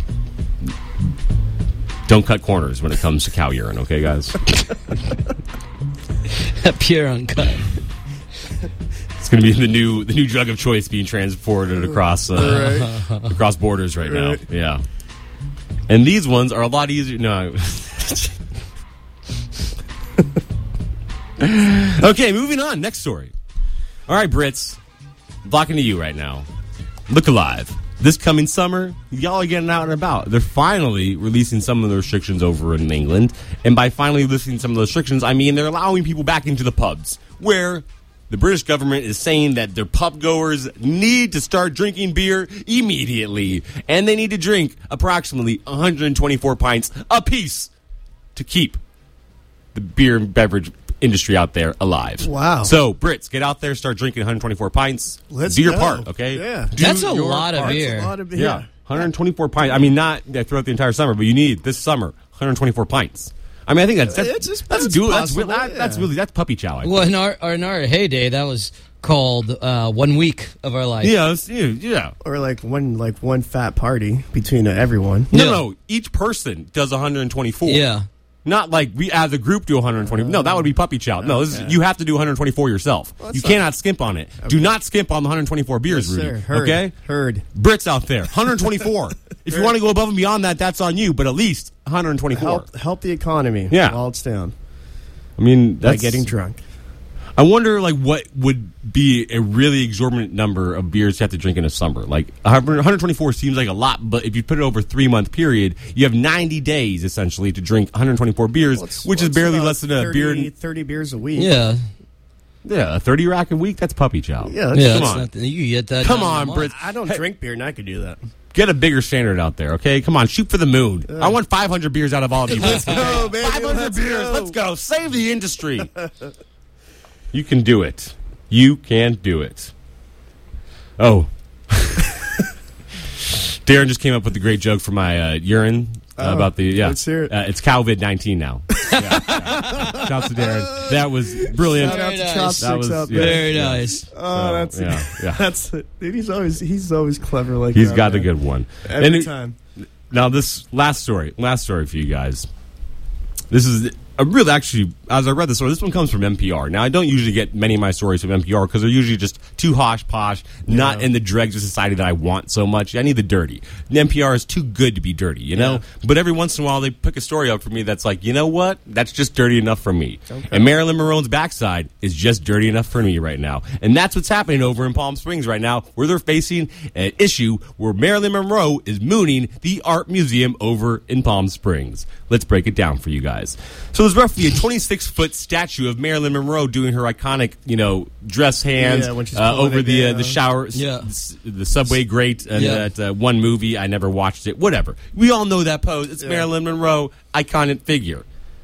don't cut corners when it comes to cow urine. Okay, guys.
Pure uncut.
It's going to be the new the new drug of choice being transported across uh, across borders right now.
Right.
Yeah, and these ones are a lot easier. No. Okay, moving on. Next story. All right, Brits, I'm talking to you right now. Look alive. This coming summer, y'all are getting out and about. They're finally releasing some of the restrictions over in England. And by finally releasing some of the restrictions, I mean they're allowing people back into the pubs, where the British government is saying that their pub goers need to start drinking beer immediately. And they need to drink approximately one hundred twenty-four pints apiece to keep the beer and beverage industry out there alive.
Wow.
So, Brits, get out there, start drinking one hundred twenty-four pints.
Let's
Do your
go.
part, okay?
Yeah.
Do
That's a
your
lot of
part.
beer.
That's a lot of beer.
Yeah, one hundred twenty-four pints. I mean, not yeah, throughout the entire summer, but you need this summer one hundred twenty-four pints. I mean, I think that's that's
It's just-
that's,
that's
do, that's,
possible,
really, that, that's
yeah.
really that's puppy chow. I think.
Well, in our, in our heyday, that was called uh, one week of our life.
Yeah, it's- yeah, yeah.
Or like one like one fat party between uh, everyone.
No,
Yeah.
no, each person does one hundred twenty-four.
Yeah.
Not like we as a group do one hundred twenty. No, that would be puppy chow. No, this is, you have to do one hundred twenty-four yourself.
Well,
You
that's
cannot skimp on it. Do not skimp on the one hundred twenty-four beers,
Yes,
Rudy.
sir. Heard.
Okay?
Heard.
Brits out there, one hundred twenty-four. If you want to go above and beyond that, that's on you, but at least one hundred twenty-four.
Help help the economy
Yeah.
while it's down
I mean,
by
that's
getting drunk.
I wonder, like, what would be a really exorbitant number of beers you have to drink in a summer? Like, one hundred twenty-four seems like a lot, but if you put it over a three-month period, you have ninety days, essentially, to drink one hundred twenty-four beers,
Well, it's-
which
well,
is
it's
barely
about
less than a
thirty,
beer. and-
thirty beers a week.
Yeah.
Yeah, a thirty rack a week? That's puppy chow.
Yeah, that's-
Yeah,
Come
that's
on.
nothing. You can get that.
Come
done in a
on,
month.
Brits.
I don't drink beer and I could do that.
Get a bigger standard out there, okay? Come on, shoot for the moon. I want five hundred beers out of all of you. Let's
go, baby,
five hundred
let's
beers.
go.
Let's go. Save the industry. You can do it. You can do it. Oh. Darren just came up with a great joke for my uh, urine uh,
Oh,
about the yeah.
let's hear it.
Uh, it's COVID nineteen now. Yeah, yeah. Shouts to Darren. That was brilliant.
Shout out
Very
to
nice.
Chopsticks
That was-
out
yeah.
there.
Very
Yeah.
nice.
Oh,
So,
that's
yeah, yeah.
that's dude. He's always he's always clever like
He's
that,
got a
man.
good one.
every
And it-
time.
Now, this last story, last story for you guys. This is a really, actually, as I read this story, this one comes from N P R. Now, I don't usually get many of my stories from N P R because they're usually just too hosh posh, not in the dregs of society that I want so much. I need the dirty. And N P R is too good to be dirty, you know? But every once in a while, they pick a story up for me that's like, you know what? That's just dirty enough for me. And Marilyn Monroe's backside is just dirty enough for me right now. And that's what's happening over in Palm Springs right now, where they're facing an issue where Marilyn Monroe is mooning the art museum over in Palm Springs. Let's break it down for you guys. So there's roughly a twenty-six foot statue of Marilyn Monroe doing her iconic, you know, dress hands
Yeah, when she's
uh,
pulling
over
it
the uh,
down.
the shower,
Yeah.
s- the subway grate, and
Yeah.
that uh, one movie. I never watched it. Whatever. We all know that pose. It's
Yeah.
Marilyn Monroe, iconic figure.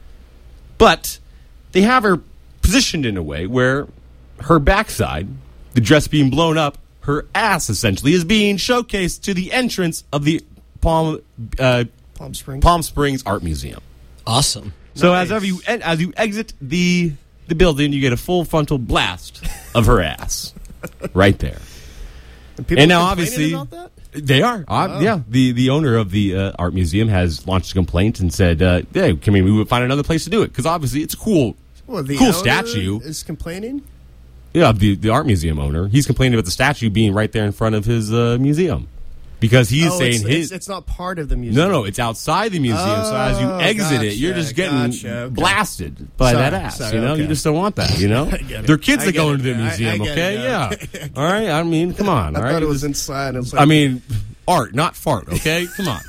But they have her positioned in a way where her backside, the dress being blown up, her ass essentially is being showcased to the entrance of the Palm uh,
Palm Springs.
Palm Springs Art Museum.
Awesome.
So
Nice.
as you as you exit the the building, you get a full frontal blast of her ass right there.
And, people
And now,
complaining
obviously,
about that?
they are. Uh, yeah, the the owner of the uh, art museum has launched a complaint and said, uh, "Hey, can we, we would find another place to do it? Because obviously, it's a cool,
Well, the
cool
owner
statue."
is complaining.
Yeah, the the art museum owner. He's complaining about the statue being right there in front of his uh, museum because he's
oh,
saying
it's,
his.
it's, it's not part of the museum.
no, no, it's outside the museum. so as you
Oh,
exit it, you're
gotcha,
just getting
gotcha, okay.
blasted by
Sorry,
that ass.
sorry,
you know,
okay.
you just don't want that. You know,
get it.
there are kids
I
that
get
go
it
into the
now. I- I
museum.
get it
okay,
now.
yeah. All right. I mean, come on.
I
all
thought
right.
it was
This-
inside. I, was like,
I mean, art, not fart. Okay, come on.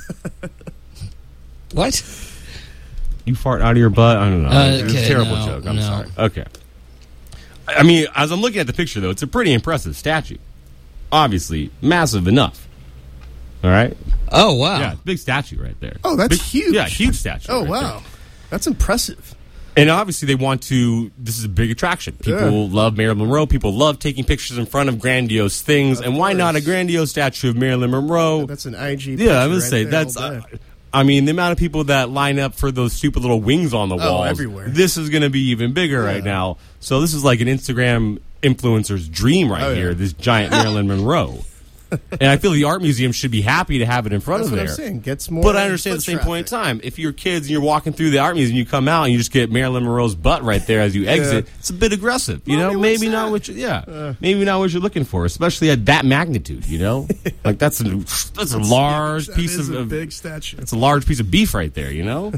What?
You fart out of your butt? I don't know.
Uh,
it's
okay,
a terrible
no,
joke. I'm
no.
sorry. Okay. I I mean, as I'm looking at the picture, though, it's a pretty impressive statue. Obviously, massive enough. All right?
Oh, wow.
Yeah, big statue right there.
Oh, that's
Big-
huge.
Yeah, huge statue.
oh
right
wow,
there.
that's impressive.
And obviously, they want to. This is a big attraction. People
Yeah.
love Marilyn Monroe. People love taking pictures in front of grandiose things.
Of
and why not a
course.
grandiose statue of Marilyn Monroe?
That's an I G.
Yeah, I would
picture
say
right there
that's.
all
Uh,
day.
I mean, the amount of people that line up for those stupid little wings on the
Oh,
walls.
everywhere.
This is going to be even bigger right now. So this is like an Instagram influencer's dream right
Oh, yeah.
here. This giant Marilyn Monroe. And I feel the art museum should be happy to have it in front
That's
of
what
there.
I'm saying. Gets more.
But I understand at
foot
the same point in
traffic.
time, if you're kids and you're walking through the art museum, you come out and you just get Marilyn Monroe's butt right there as you exit. It's a bit aggressive, you
Mommy,
know.
what's
Maybe not
that?
what you, yeah, maybe not what you're looking for, especially at that magnitude. You know, like that's a that's a large
That
piece
is
of,
a
of
big statue.
it's a large piece of beef right there. You know.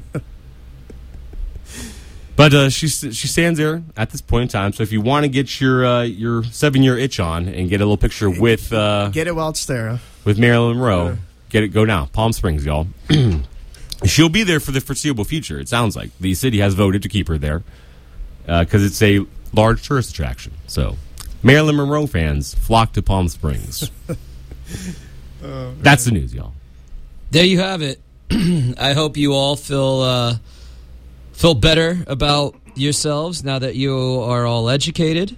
But uh, she she stands there at this point in time. So if you want to get your uh, your seven year itch on and get a little picture with uh,
Get it while it's there.
with Marilyn Monroe, get it. Go now, Palm Springs, y'all. She'll be there for the foreseeable future. It sounds like the city has voted to keep her there because it's a large tourist attraction. So Marilyn Monroe fans flock to Palm Springs. That's the news, y'all.
There you have it. I hope you all feel uh, feel better about yourselves now that you are all educated.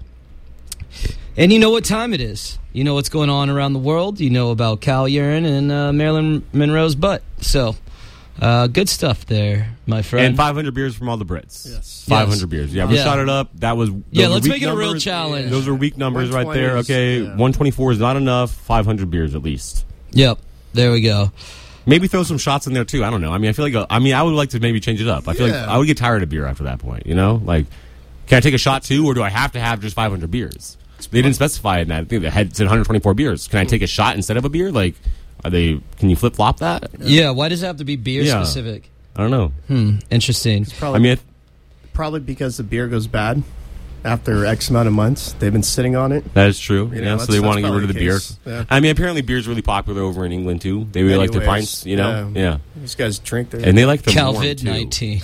And you know what time it is. You know what's going on around the world. You know about cow urine and uh, Marilyn Monroe's butt. So, uh, good stuff there, my friend.
And five hundred beers from all the Brits.
Yes.
five hundred
Yes.
beers. Yeah, we
Yeah.
shot it up. That was those
Yeah,
are
let's
weak
make it a real
numbers.
challenge.
Those are weak numbers right there.
one twenty
Okay,
is, yeah.
one twenty-four is not enough. five hundred beers at least.
Yep, there we go.
Maybe throw some shots in there too. I don't know. I mean, I feel like a, I mean, I would like to maybe change it up. I feel
Yeah.
like I would get tired of beer after that point. You know, like, can I take a shot too, or do I have to have just five hundred beers? They didn't specify in that. I think they had said one hundred twenty-four beers. Can I take a shot instead of a beer? Like, are they? Can you flip flop that?
Yeah, why does it have to be beer
Yeah.
specific?
I don't know.
Hmm, interesting.
Probably,
I mean, I
probably because the beer goes bad after X amount of months. They've been sitting on it.
that is true.
You
yeah,
know,
so
that's-
they want to
that's
get rid of the
probably
beer.
the case. Yeah.
I mean, apparently beer is really popular over in England too. They really like their
Anyways,
pints. You know,
yeah.
yeah,
These guys drink their.
and they like them warm,
COVID
too.
nineteen.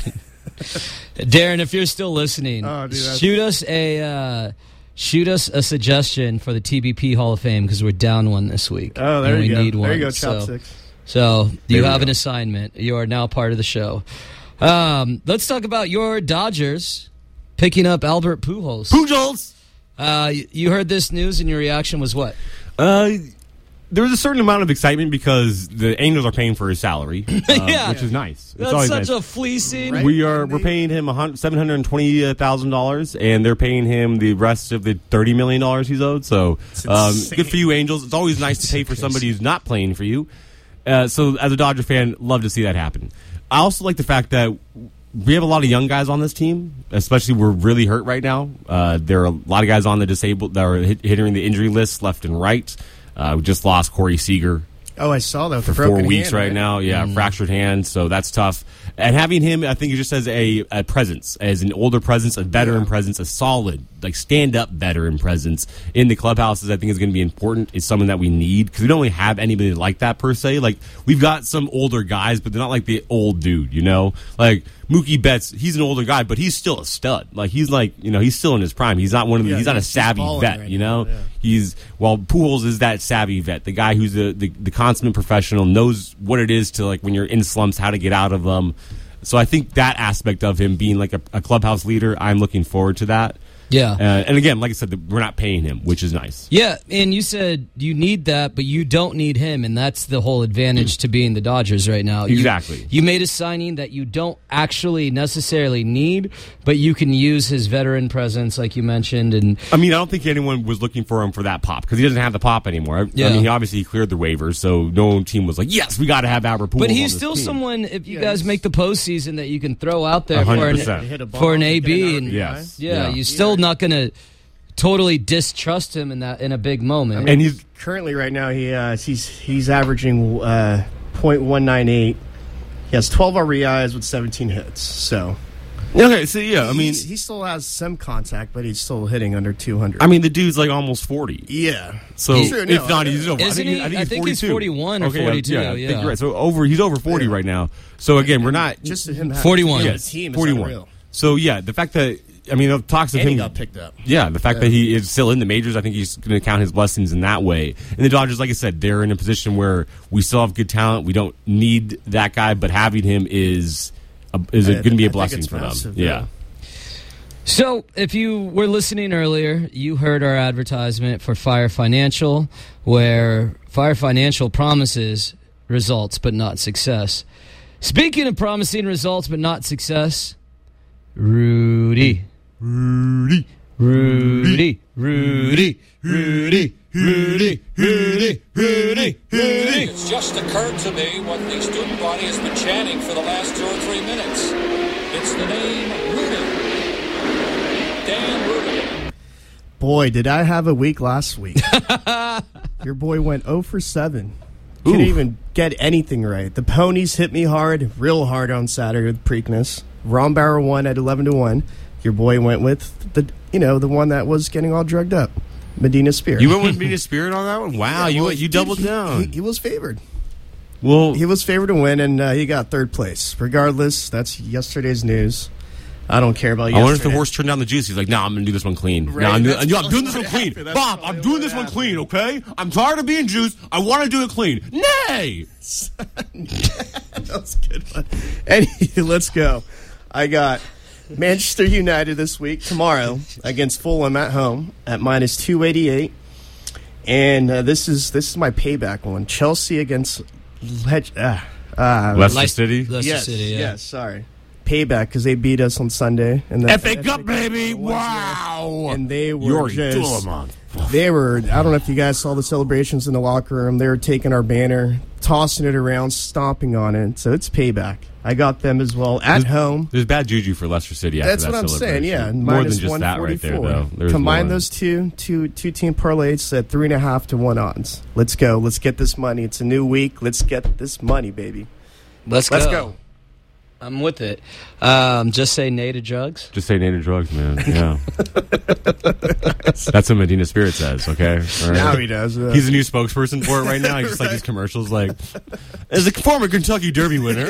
Darren, if you're still listening,
Oh, dude, that's-
shoot us a uh, shoot us a suggestion for the T B P Hall of Fame because we're down one this week.
Oh, there
and
you
we
go.
Need one.
There you go,
So-
chopsticks.
So you
we
have
go.
an assignment. You are now part of the show. Um, let's talk about your Dodgers picking up Albert Pujols.
Pujols.
Uh, y- you heard this news and your reaction was what?
Uh, there was a certain amount of excitement because the Angels are paying for his salary, uh,
Yeah.
which is nice. It's
That's
always
such
nice.
a fleecing.
Right.
We are we're paying him seven hundred twenty thousand dollars, and they're paying him the rest of the thirty million dollars he's owed. So, um,
insane.
good for you, Angels. It's always nice to pay for somebody who's not playing for you. Uh, so, as a Dodger fan, love to see that happen. I also like the fact that we have a lot of young guys on this team, especially we're really hurt right now. Uh, there are a lot of guys on the disabled that are hit, hitting the injury list left and right. Uh, we just lost Corey Seager
Oh, I saw that with
for
the
four
broken
weeks
hand,
right now. Yeah, fractured hand, so that's tough. And having him, I think, it just as a, a presence, as an older presence, a veteran presence, a solid, like stand up veteran presence in the clubhouses. I think is going to be important. It's something that we need because we don't really have anybody like that per se. Like we've got some older guys, but they're not like the old dude. You know, like Mookie Betts. He's an older guy, but he's still a stud. Like he's like you know he's still in his prime. He's not one of the,
Yeah,
he's not a
he's
savvy
balling
vet.
right
you
now,
know,
yeah.
he's well Pujols is that savvy vet, the guy who's the, the the consummate professional, knows what it is to like when you're in slumps, how to get out of them. So I think that aspect of him being like a, a clubhouse leader, I'm looking forward to that.
Yeah.
Uh, and again, like I said, we're not paying him, which is nice.
Yeah, and you said you need that, but you don't need him, and that's the whole advantage to being the Dodgers right now. You-
Exactly.
You, made a signing that you don't actually necessarily need, but you can use his veteran presence, like you mentioned. And
I mean, I don't think anyone was looking for him for that pop because he doesn't have the pop anymore. I,
Yeah.
I mean, he obviously he cleared the waivers, so no team was like, yes, we got to have Albert Pujols
But
on
he's
this
still
team.
someone, if you
Yeah,
guys
he's-
make the postseason, that you can throw out there
one
for
hundred
an,
percent.
Hit a ball,
for an
get
A
an
B.
R B I.
And
Yes.
yeah,
Yeah.
you're still not going to totally distrust him in that in a big moment.
And he's
Currently, right now, he uh, he's he's averaging uh, point one nine eight. He has twelve R B Is with seventeen hits. So
okay. So yeah, I mean,
He's- he still has some contact, but he's still hitting under two hundred.
I mean, the dude's like almost forty.
yeah.
So
He's- True, no,
if not, he's over. I
Isn't
think,
he?
I think,
I
he's,
think he's
forty-two.
forty-one or
Okay,
forty-two,
Yeah, I think
yeah.
you're right. So over, he's over forty right now. So again, we're not
Just him having
forty-one.
to be on
yes,
the team is
forty-one.
unreal.
So yeah, the fact that I mean, the talks of
And
him
he got picked up.
Yeah, the fact that he is still in the majors, I think he's going to count his blessings in that way. And the Dodgers, like I said, they're in a position where we still have good talent. We don't need that guy, but having him is a, is
I-
going to be
I
a
think
blessing
it's
for
massive,
them.
yeah.
Yeah.
So, if you were listening earlier, you heard our advertisement for Fire Financial, where Fire Financial promises results but not success. Speaking of promising results but not success, Rudy. Rudy. Rudy. Rudy. Rudy. Rudy. Rudy. Rudy. Rudy.
It's just occurred to me what the student body has been chanting for the last two or three minutes. It's the name Rudy. Dan Rudy.
Boy, did I have a week last week. Your boy went zero for seven. Couldn't
Ooh.
even get anything right. The ponies hit me hard, real hard on Saturday with Preakness. Rombauer won at eleven to one. Your boy went with the, you know, the one that was getting all drugged up, Medina Spirit.
You went with Medina Spirit on that one? Wow,
Yeah,
you
well,
went, you
dude,
doubled
he-
down.
He, he was favored.
well,
He was favored to win, and uh, he got third place. Regardless, that's yesterday's news. I don't care about
I
yesterday.
wonder if the horse turned down the juice. He's like, no, nah, I'm going to do this one clean.
Right,
No, I'm,
that's
do- I'm doing this
probably
one clean.
what happened. That's
Bob,
probably
I'm doing
what
this one
happened.
clean, okay? I'm tired of being juiced. I want to do it clean. Nay!
That was a good one. Anyway, let's go. I got Manchester United this week, tomorrow, against Fulham at home at minus two eighty-eight. And uh, this is this is my payback one. Chelsea against Le- uh, uh,
Leicester
Le-
City?
Leicester
yes,
City, yeah.
yes, sorry. Payback because they beat us on Sunday. And
F A Cup, baby! Wow!
And they were
You're
just,
dumb.
they were, I don't know if you guys saw the celebrations in the locker room. They were taking our banner, tossing it around, stomping on it. So it's payback. I got them as well at home.
There's bad juju for Leicester City after
That's
that
what I'm saying, yeah.
celebration. More than
minus
just that right there, though. There's
Combine
more.
those two, two, two team parlays at three and a half to one odds. Let's go. Let's get this money. It's a new week. Let's get this money, baby.
Let's,
Let's
go.
go.
I'm with it. Um, just say nay to drugs.
Just say nay to drugs, man. Yeah. That's what Medina Spirit says, okay? All right.
Now he does. Uh,
He's a new spokesperson for it right now. He's just like these commercials, like, as a former Kentucky Derby winner,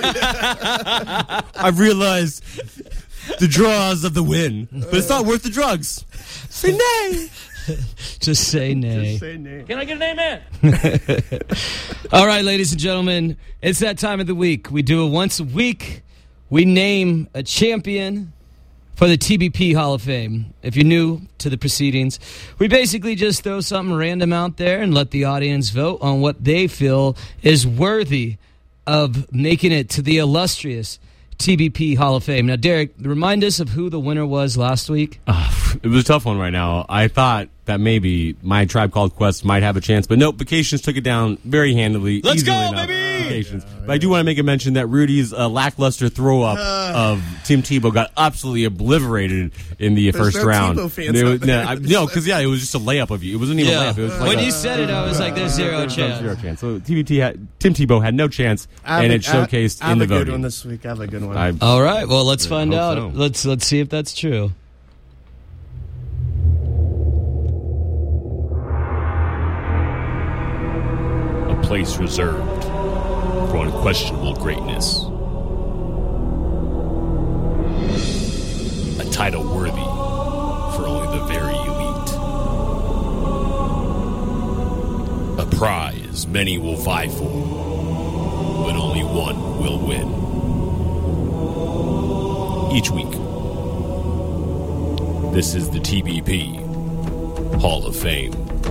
I've realized the draws of the win, but it's not worth the drugs. Say nay.
Just say nay.
just say nay.
Can I get an amen?
All right, ladies and gentlemen, it's that time of the week. We do it once a week. We name a champion for the T B P Hall of Fame. If you're new to the proceedings, we basically just throw something random out there and let the audience vote on what they feel is worthy of making it to the illustrious T B P Hall of Fame. Now, Derek, remind us of who the winner was last week.
It was a tough one right now. I thought that maybe my Tribe Called Quest might have a chance, but nope, Vacations took it down very handily.
Let's
easily
go,
enough.
baby!
Vacations. But I do want to make a mention that Rudy's uh, lackluster throw-up of Tim Tebow got absolutely obliterated in the
There's
first
no
round.
Tebow fans
It
out
was-
there.
No, I- no, because yeah, it was just a layup of you. It wasn't even a layup. It was like
when
a,
you said it, I was like, there's zero
There was
chance.
Zero chance. So T B T had, Tim Tebow had no chance,
I have
and
a-
it showcased
I have
in the
a good
voting.
one this week. I have a good one.
I,
All right, well, let's find
hope
out.
so.
Let's let's see if that's true.
place reserved for unquestionable greatness. A title worthy for only the very elite. A prize many will vie for, but only one will win. Each week, this is the T B P Hall of Fame.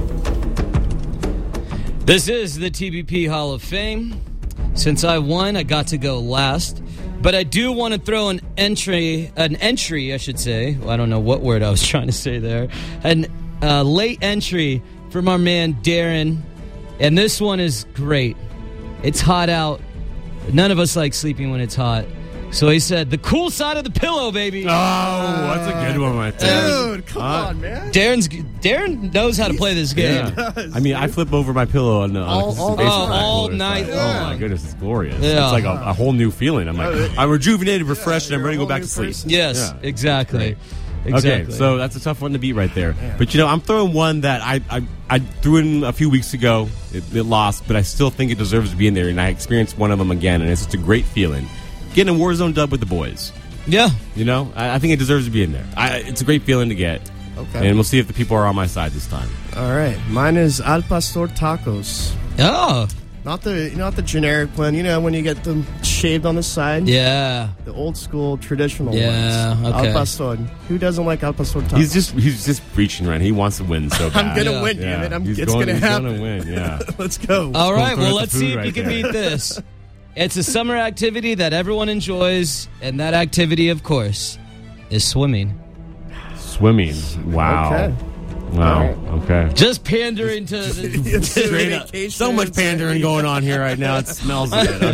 This is the T B P Hall of Fame. Since I won, I got to go last. But I do want to throw an entry, an entry, I should say. Well, I don't know what word I was trying to say there. An uh, late entry from our man Darren. And this one is great. It's hot out. None of us like sleeping when it's hot. So he said, the cool side of the pillow, baby.
Oh, that's a good one right there.
Dude, come
Uh,
on, man.
Darren's Darren knows how to play this game.
Yeah. I mean, I flip over my pillow on, uh,
All-
on
all-
the
oh,
crack
all
pillow.
night
It's like,
long.
Oh my goodness, it's glorious.
Yeah.
It's like a, a whole new feeling. I'm like, I'm rejuvenated, refreshed, and I'm
you're
ready to
a
go back
whole
to
new
sleep.
person.
Yes,
Yeah.
exactly. Exactly.
Okay, so that's a tough one to beat right there. But you know, I'm throwing one that I I, I threw in a few weeks ago. It, it lost, but I still think it deserves to be in there. And I experienced one of them again, and it's just a great feeling. Getting a Warzone dub with the boys.
Yeah.
You know, I, I think it deserves to be in there. I, it's a great feeling to get.
Okay.
And we'll see if the people are on my side this time.
All right. Mine is Al Pastor tacos.
Oh,
Not the not the generic one. You know, when you get them shaved on the side.
yeah.
The old school traditional
Yeah,
ones.
okay.
Al Pastor. Who doesn't like Al Pastor tacos?
He's just he's just preaching right. He wants to win so bad.
I'm gonna
Yeah.
win,
Yeah,
damn it. I'm,
he's
it's
going,
gonna
he's
happen.
gonna win. Yeah.
Let's go.
All right,
throw
well,
the
let's
food
see if
right
you can
there.
beat this. It's a summer activity that everyone enjoys, and that activity, of course, is swimming.
Swimming. Wow.
Okay.
Wow. Okay.
Just pandering to the...
Straight up. So much pandering going on here right now. It smells good.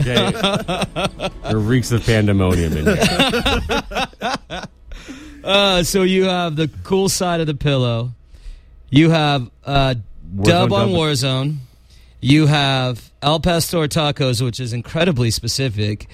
Okay. There reeks of pandemonium in here.
Uh, so you have the cool side of the pillow. You have uh, Dub on
Dub.
Warzone. You have Al Pastor tacos, which is incredibly specific.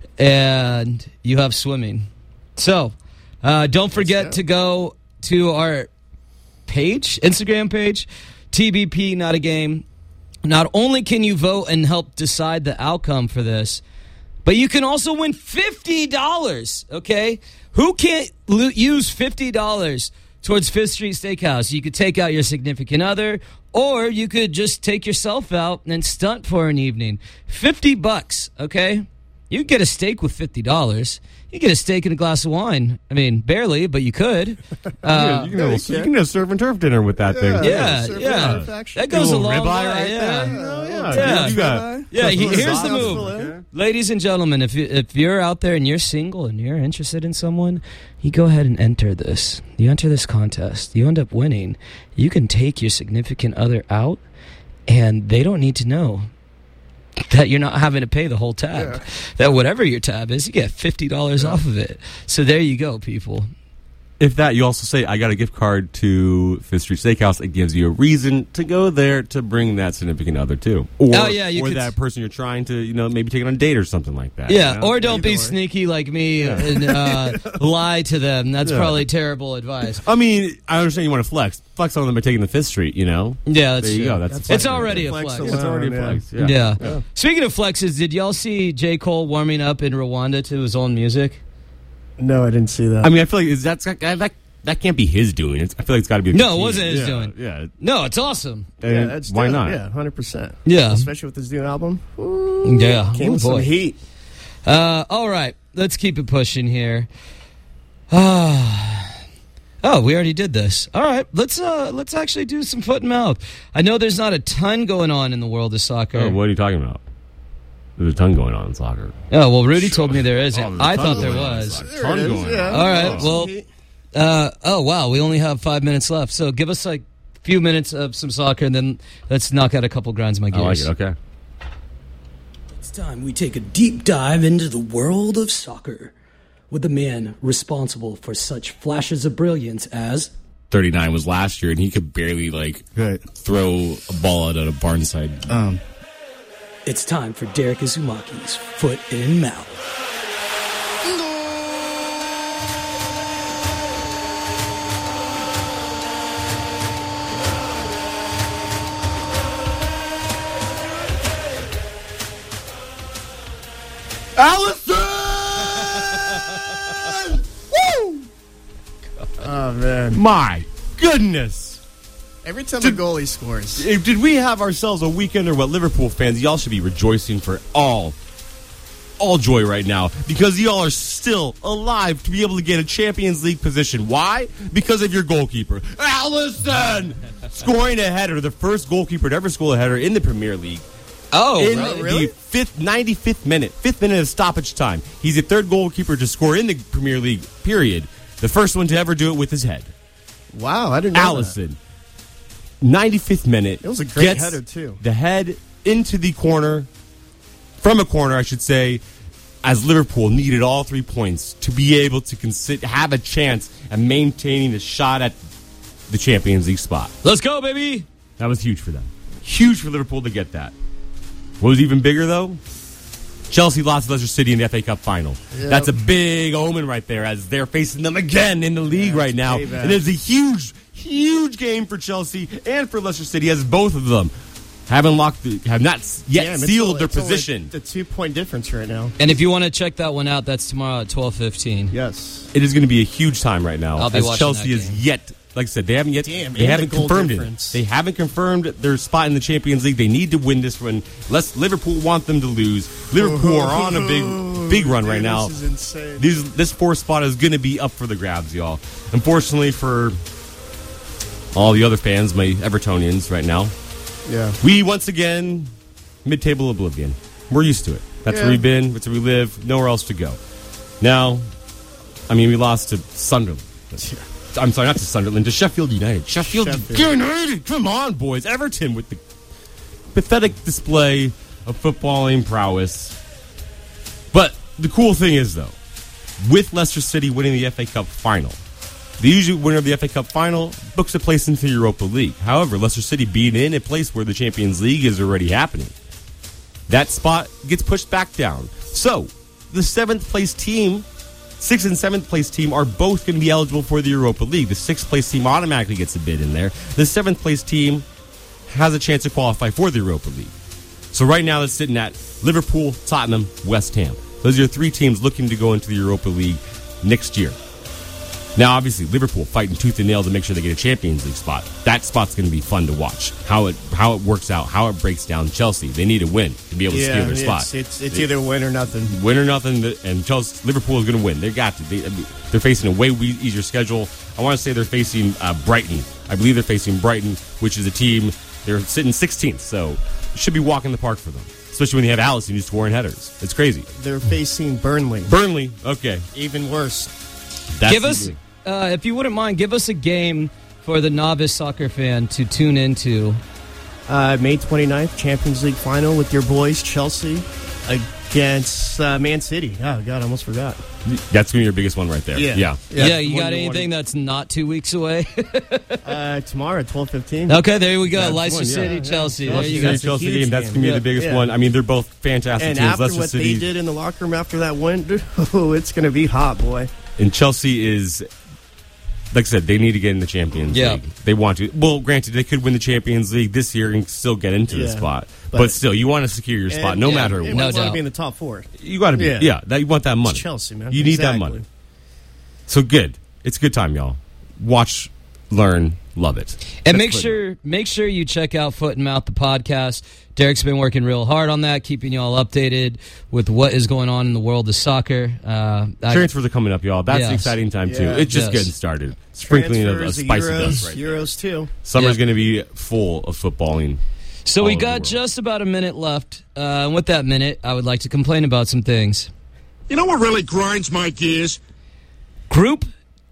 And you have swimming. So uh, don't forget to go to our page, Instagram page, T B P Not a Game. Not only can you vote and help decide the outcome for this, but you can also win fifty dollars, okay? Who can't lo- use fifty dollars towards Fifth Street Steakhouse? You could take out your significant other, or you could just take yourself out and stunt for an evening. fifty bucks, okay? You could get a steak with fifty dollars. You get a steak and a glass of wine. I mean, barely, but you could. Uh,
you, can have, you can have surf and turf dinner with that thing.
yeah,
Surf and
yeah.
turf action.
That goes a
little
long
ribeye
way.
right
yeah.
there.
Yeah.
Yeah.
You got
Yeah, he, here's the
Sounds
move.
fillet.
Ladies and gentlemen, if, you, if you're out there and you're single and you're interested in someone, you go ahead and enter this. You enter this contest. You end up winning. You can take your significant other out, and they don't need to know that you're not having to pay the whole tab. That whatever your tab is, you get fifty dollars off of it. So there you go, people.
If that, you also say, I got a gift card to Fifth Street Steakhouse. It gives you a reason to go there to bring that significant other, too. Or,
Oh, yeah, you
or
could-
that person you're trying to, you know, maybe take it on a date or something like that.
Yeah,
you know?
or don't be
Either way.
sneaky like me and uh, lie to them. That's
Yeah.
probably terrible advice.
I mean, I understand you want to flex. Flex on them by taking the Fifth Street, you know?
Yeah, that's
There you
true.
go. That's a
it's
flex
already a
Flex
flex.
alone.
It's already a
Yeah.
flex.
Yeah.
Yeah.
Speaking of flexes, did y'all see J. Cole warming up in Rwanda to his own music?
No, I didn't see that.
I mean, I feel like is that's, that, that, that can't be his doing. It's, I feel like it's got to be a
No, it
team.
wasn't his
yeah,
doing.
Yeah.
No, it's awesome.
I
yeah,
mean,
that's
why
dope.
not?
Yeah, one hundred percent.
Yeah.
Especially with his new album.
Yeah.
Came
Oh,
with some
boy.
heat.
Uh, all right, let's keep it pushing here. Ah. Oh, we already did this. All right, let's uh, let's actually do some foot and mouth. I know there's not a ton going on in the world of soccer.
Oh, what are you talking about? There's a ton going on in soccer.
Oh, well, Rudy told me there isn't.
Oh, there's a
I
ton
thought there
going on in
was.
soccer.
There
Ton
it is,
going
yeah.
on.
All right,
Some
well,
heat.
uh, oh, wow, we only have five minutes left. So give us like a few minutes of some soccer, and then let's knock out a couple grinds my
I like
gears.
it. Okay.
It's time we take a deep dive into the world of soccer with the man responsible for such flashes of brilliance as
thirty-nine was last year, and he could barely like
Right.
throw a ball out at a barnside.
Um,
it's time for Derek Izumaki's Foot in Mouth.
Allison! Woo!
Oh, man.
My goodness.
Every time
Did-
the goalie scores.
Did we have ourselves a weekend or what? Liverpool fans, y'all should be rejoicing for all, all joy right now because y'all are still alive to be able to get a Champions League position. Why? Because of your goalkeeper, Allison, scoring a header, the first goalkeeper to ever score a header in the Premier League.
Oh,
in
really?
really?
the fifth, ninety-fifth minute, fifth minute of stoppage time. He's the third goalkeeper to score in the Premier League, period. The first one to ever do it with his head.
Wow, I didn't know
Allison, ninety-fifth minute.
It was a great
gets
header, too.
The head into the corner, from a corner, I should say, as Liverpool needed all three points to be able to consi- have a chance at maintaining a shot at the Champions League spot.
Let's go, baby.
That was huge for them. Huge for Liverpool to get that. What was even bigger, though? Chelsea lost to Leicester City in the F A Cup final.
Yep.
That's a big omen right there as they're facing them again in the league
Yeah,
right now.
payback.
It is a huge, huge game for Chelsea and for Leicester City as both of them haven't locked, the, have not yet
Damn, it's
sealed
only-
their
it's only
position.
The two-point difference right now.
And if you want to check that one out, that's tomorrow at twelve fifteen.
Yes.
It is going to be a huge time right now
I'll be
as
watching
Chelsea
that
is
game.
yet. Like I said, they haven't yet.
Damn,
they
and
haven't
the goal
confirmed
difference.
it. They haven't confirmed their spot in the Champions League. They need to win this one. Lest Liverpool want them to lose. Liverpool are on a big, big run
Dude,
right now.
This is insane.
These, this fourth spot is going to be up for the grabs, y'all. Unfortunately for all the other fans, my Evertonians right now,
Yeah.
we once again mid-table oblivion. We're used to it. That's
Yeah.
where we've been. That's where we live. Nowhere else to go. Now, I mean, we lost to Sunderland. I'm sorry, not to Sunderland, to Sheffield United. Sheffield,
Sheffield.
United! Come on, boys. Everton with the pathetic display of footballing prowess. But the cool thing is, though, with Leicester City winning the F A Cup final, the usual winner of the F A Cup final books a place into the Europa League. However, Leicester City being in a place where the Champions League is already happening, that spot gets pushed back down. So, the seventh place team, sixth and seventh place team are both going to be eligible for the Europa League. The sixth place team automatically gets a bid in there. The seventh place team has a chance to qualify for the Europa League. So right now it's sitting at Liverpool, Tottenham, West Ham. Those are your three teams looking to go into the Europa League next year. Now, obviously, Liverpool fighting tooth and nail to make sure they get a Champions League spot. That spot's going to be fun to watch. How it how it works out, how it breaks down. Chelsea, they need a win to be able to
Yeah,
secure their
it's,
spot.
it's, it's either win or nothing.
Win or nothing, and Chelsea, Liverpool is going to win. They got to. They, I mean, they're facing a way easier schedule. I want to say they're facing uh, Brighton. I believe they're facing Brighton, which is a team. They're sitting sixteenth, so it should be walking the park for them. Especially when you have Allison who's scoring headers. It's crazy.
They're facing Burnley.
Burnley, okay.
Even worse.
That's
Give us, uh, if you wouldn't mind, give us a game for the novice soccer fan to tune into.
Uh, May twenty-ninth, Champions League final with your boys, Chelsea, against uh, Man City. Oh, God, I almost forgot.
That's going to be your biggest one right there.
Yeah.
Yeah.
Yeah,
Yeah,
you
one
got
to
anything
one.
that's not two weeks away?
Uh, tomorrow at twelve fifteen.
Okay, there we go.
That's
Leicester
one, yeah.
City,
Yeah.
Chelsea. There
Leicester
you
City,
go.
That's a
Chelsea
huge
game. That's
game.
going to be
Yeah.
the biggest
Yeah.
one. I mean, they're both fantastic
And
teams.
after
Leicester
what
City
they did in the locker room after that win, oh, it's going to be hot, boy.
and Chelsea is, like I said, they need to get in the Champions
Yeah.
League. They want to. Well, granted, they could win the Champions League this year and still get into the
Yeah.
spot. But,
But-
still, you want to secure your spot
And-
no
yeah,
matter
and
what.
we
No
want to
doubt.
be in the top four.
You got to be.
Yeah.
Yeah, that, you want that money.
It's Chelsea, man.
You need that
Exactly.
money. So good. It's a good time, y'all. Watch, learn, love it.
And
That's
make
what-
sure make sure you check out Foot and Mouth, the podcast. Derek's been working real hard on that, keeping you all updated with what is going on in the world of soccer. Uh, I-
Transfers are coming up, y'all. That's
Yes.
the exciting time, too.
Yeah.
It's just
Yes.
getting started. Sprinkling of a
Transfers,
spice of
Euros,
dust right there.
Euros, too.
Summer's
Yeah.
going to be full of footballing.
so
all
we
over the
got
world.
just about a minute left. Uh, and with that minute, I would like to complain about some things.
You know what really grinds my gears?
Group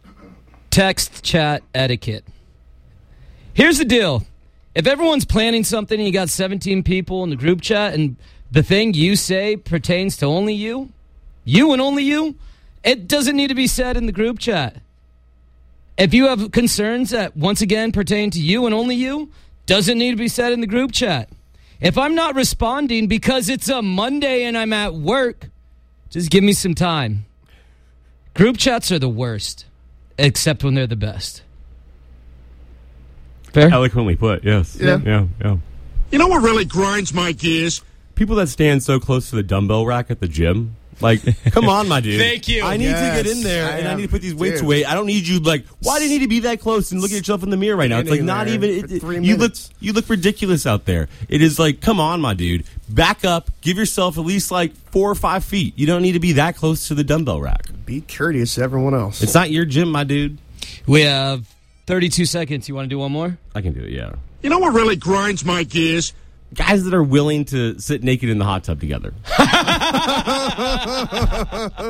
text chat etiquette. Here's the deal. If everyone's planning something and you got seventeen people in the group chat and the thing you say pertains to only you, you and only you, it doesn't need to be said in the group chat. If you have concerns that, once again, pertain to you and only you, doesn't need to be said in the group chat. If I'm not responding because it's a Monday and I'm at work, just give me some time. Group chats are the worst, except when they're the best. Fair?
Eloquently put, yes.
Yeah.
Yeah, yeah.
You know what really grinds my gears?
People that stand so close to the dumbbell rack at the gym Like, come on, my dude.
Thank you.
I need
Yes,
to get in there
I
and I
am.
need to put these weights
Dude.
away. I don't need you like. Why do you need to be that close and look at yourself in the mirror right now? It's like
Standing
not
there
even. It,
for
it-
three
you look.
minutes.
You look ridiculous out there. It is like, come on, my dude. Back up. Give yourself at least like four or five feet. You don't need to be that close to the dumbbell rack.
Be courteous to everyone else.
It's not your gym, my dude.
We have thirty-two seconds. You want to do one more?
I can do it. Yeah.
You know what really grinds my gears?
Guys that are willing to sit naked in the hot tub together.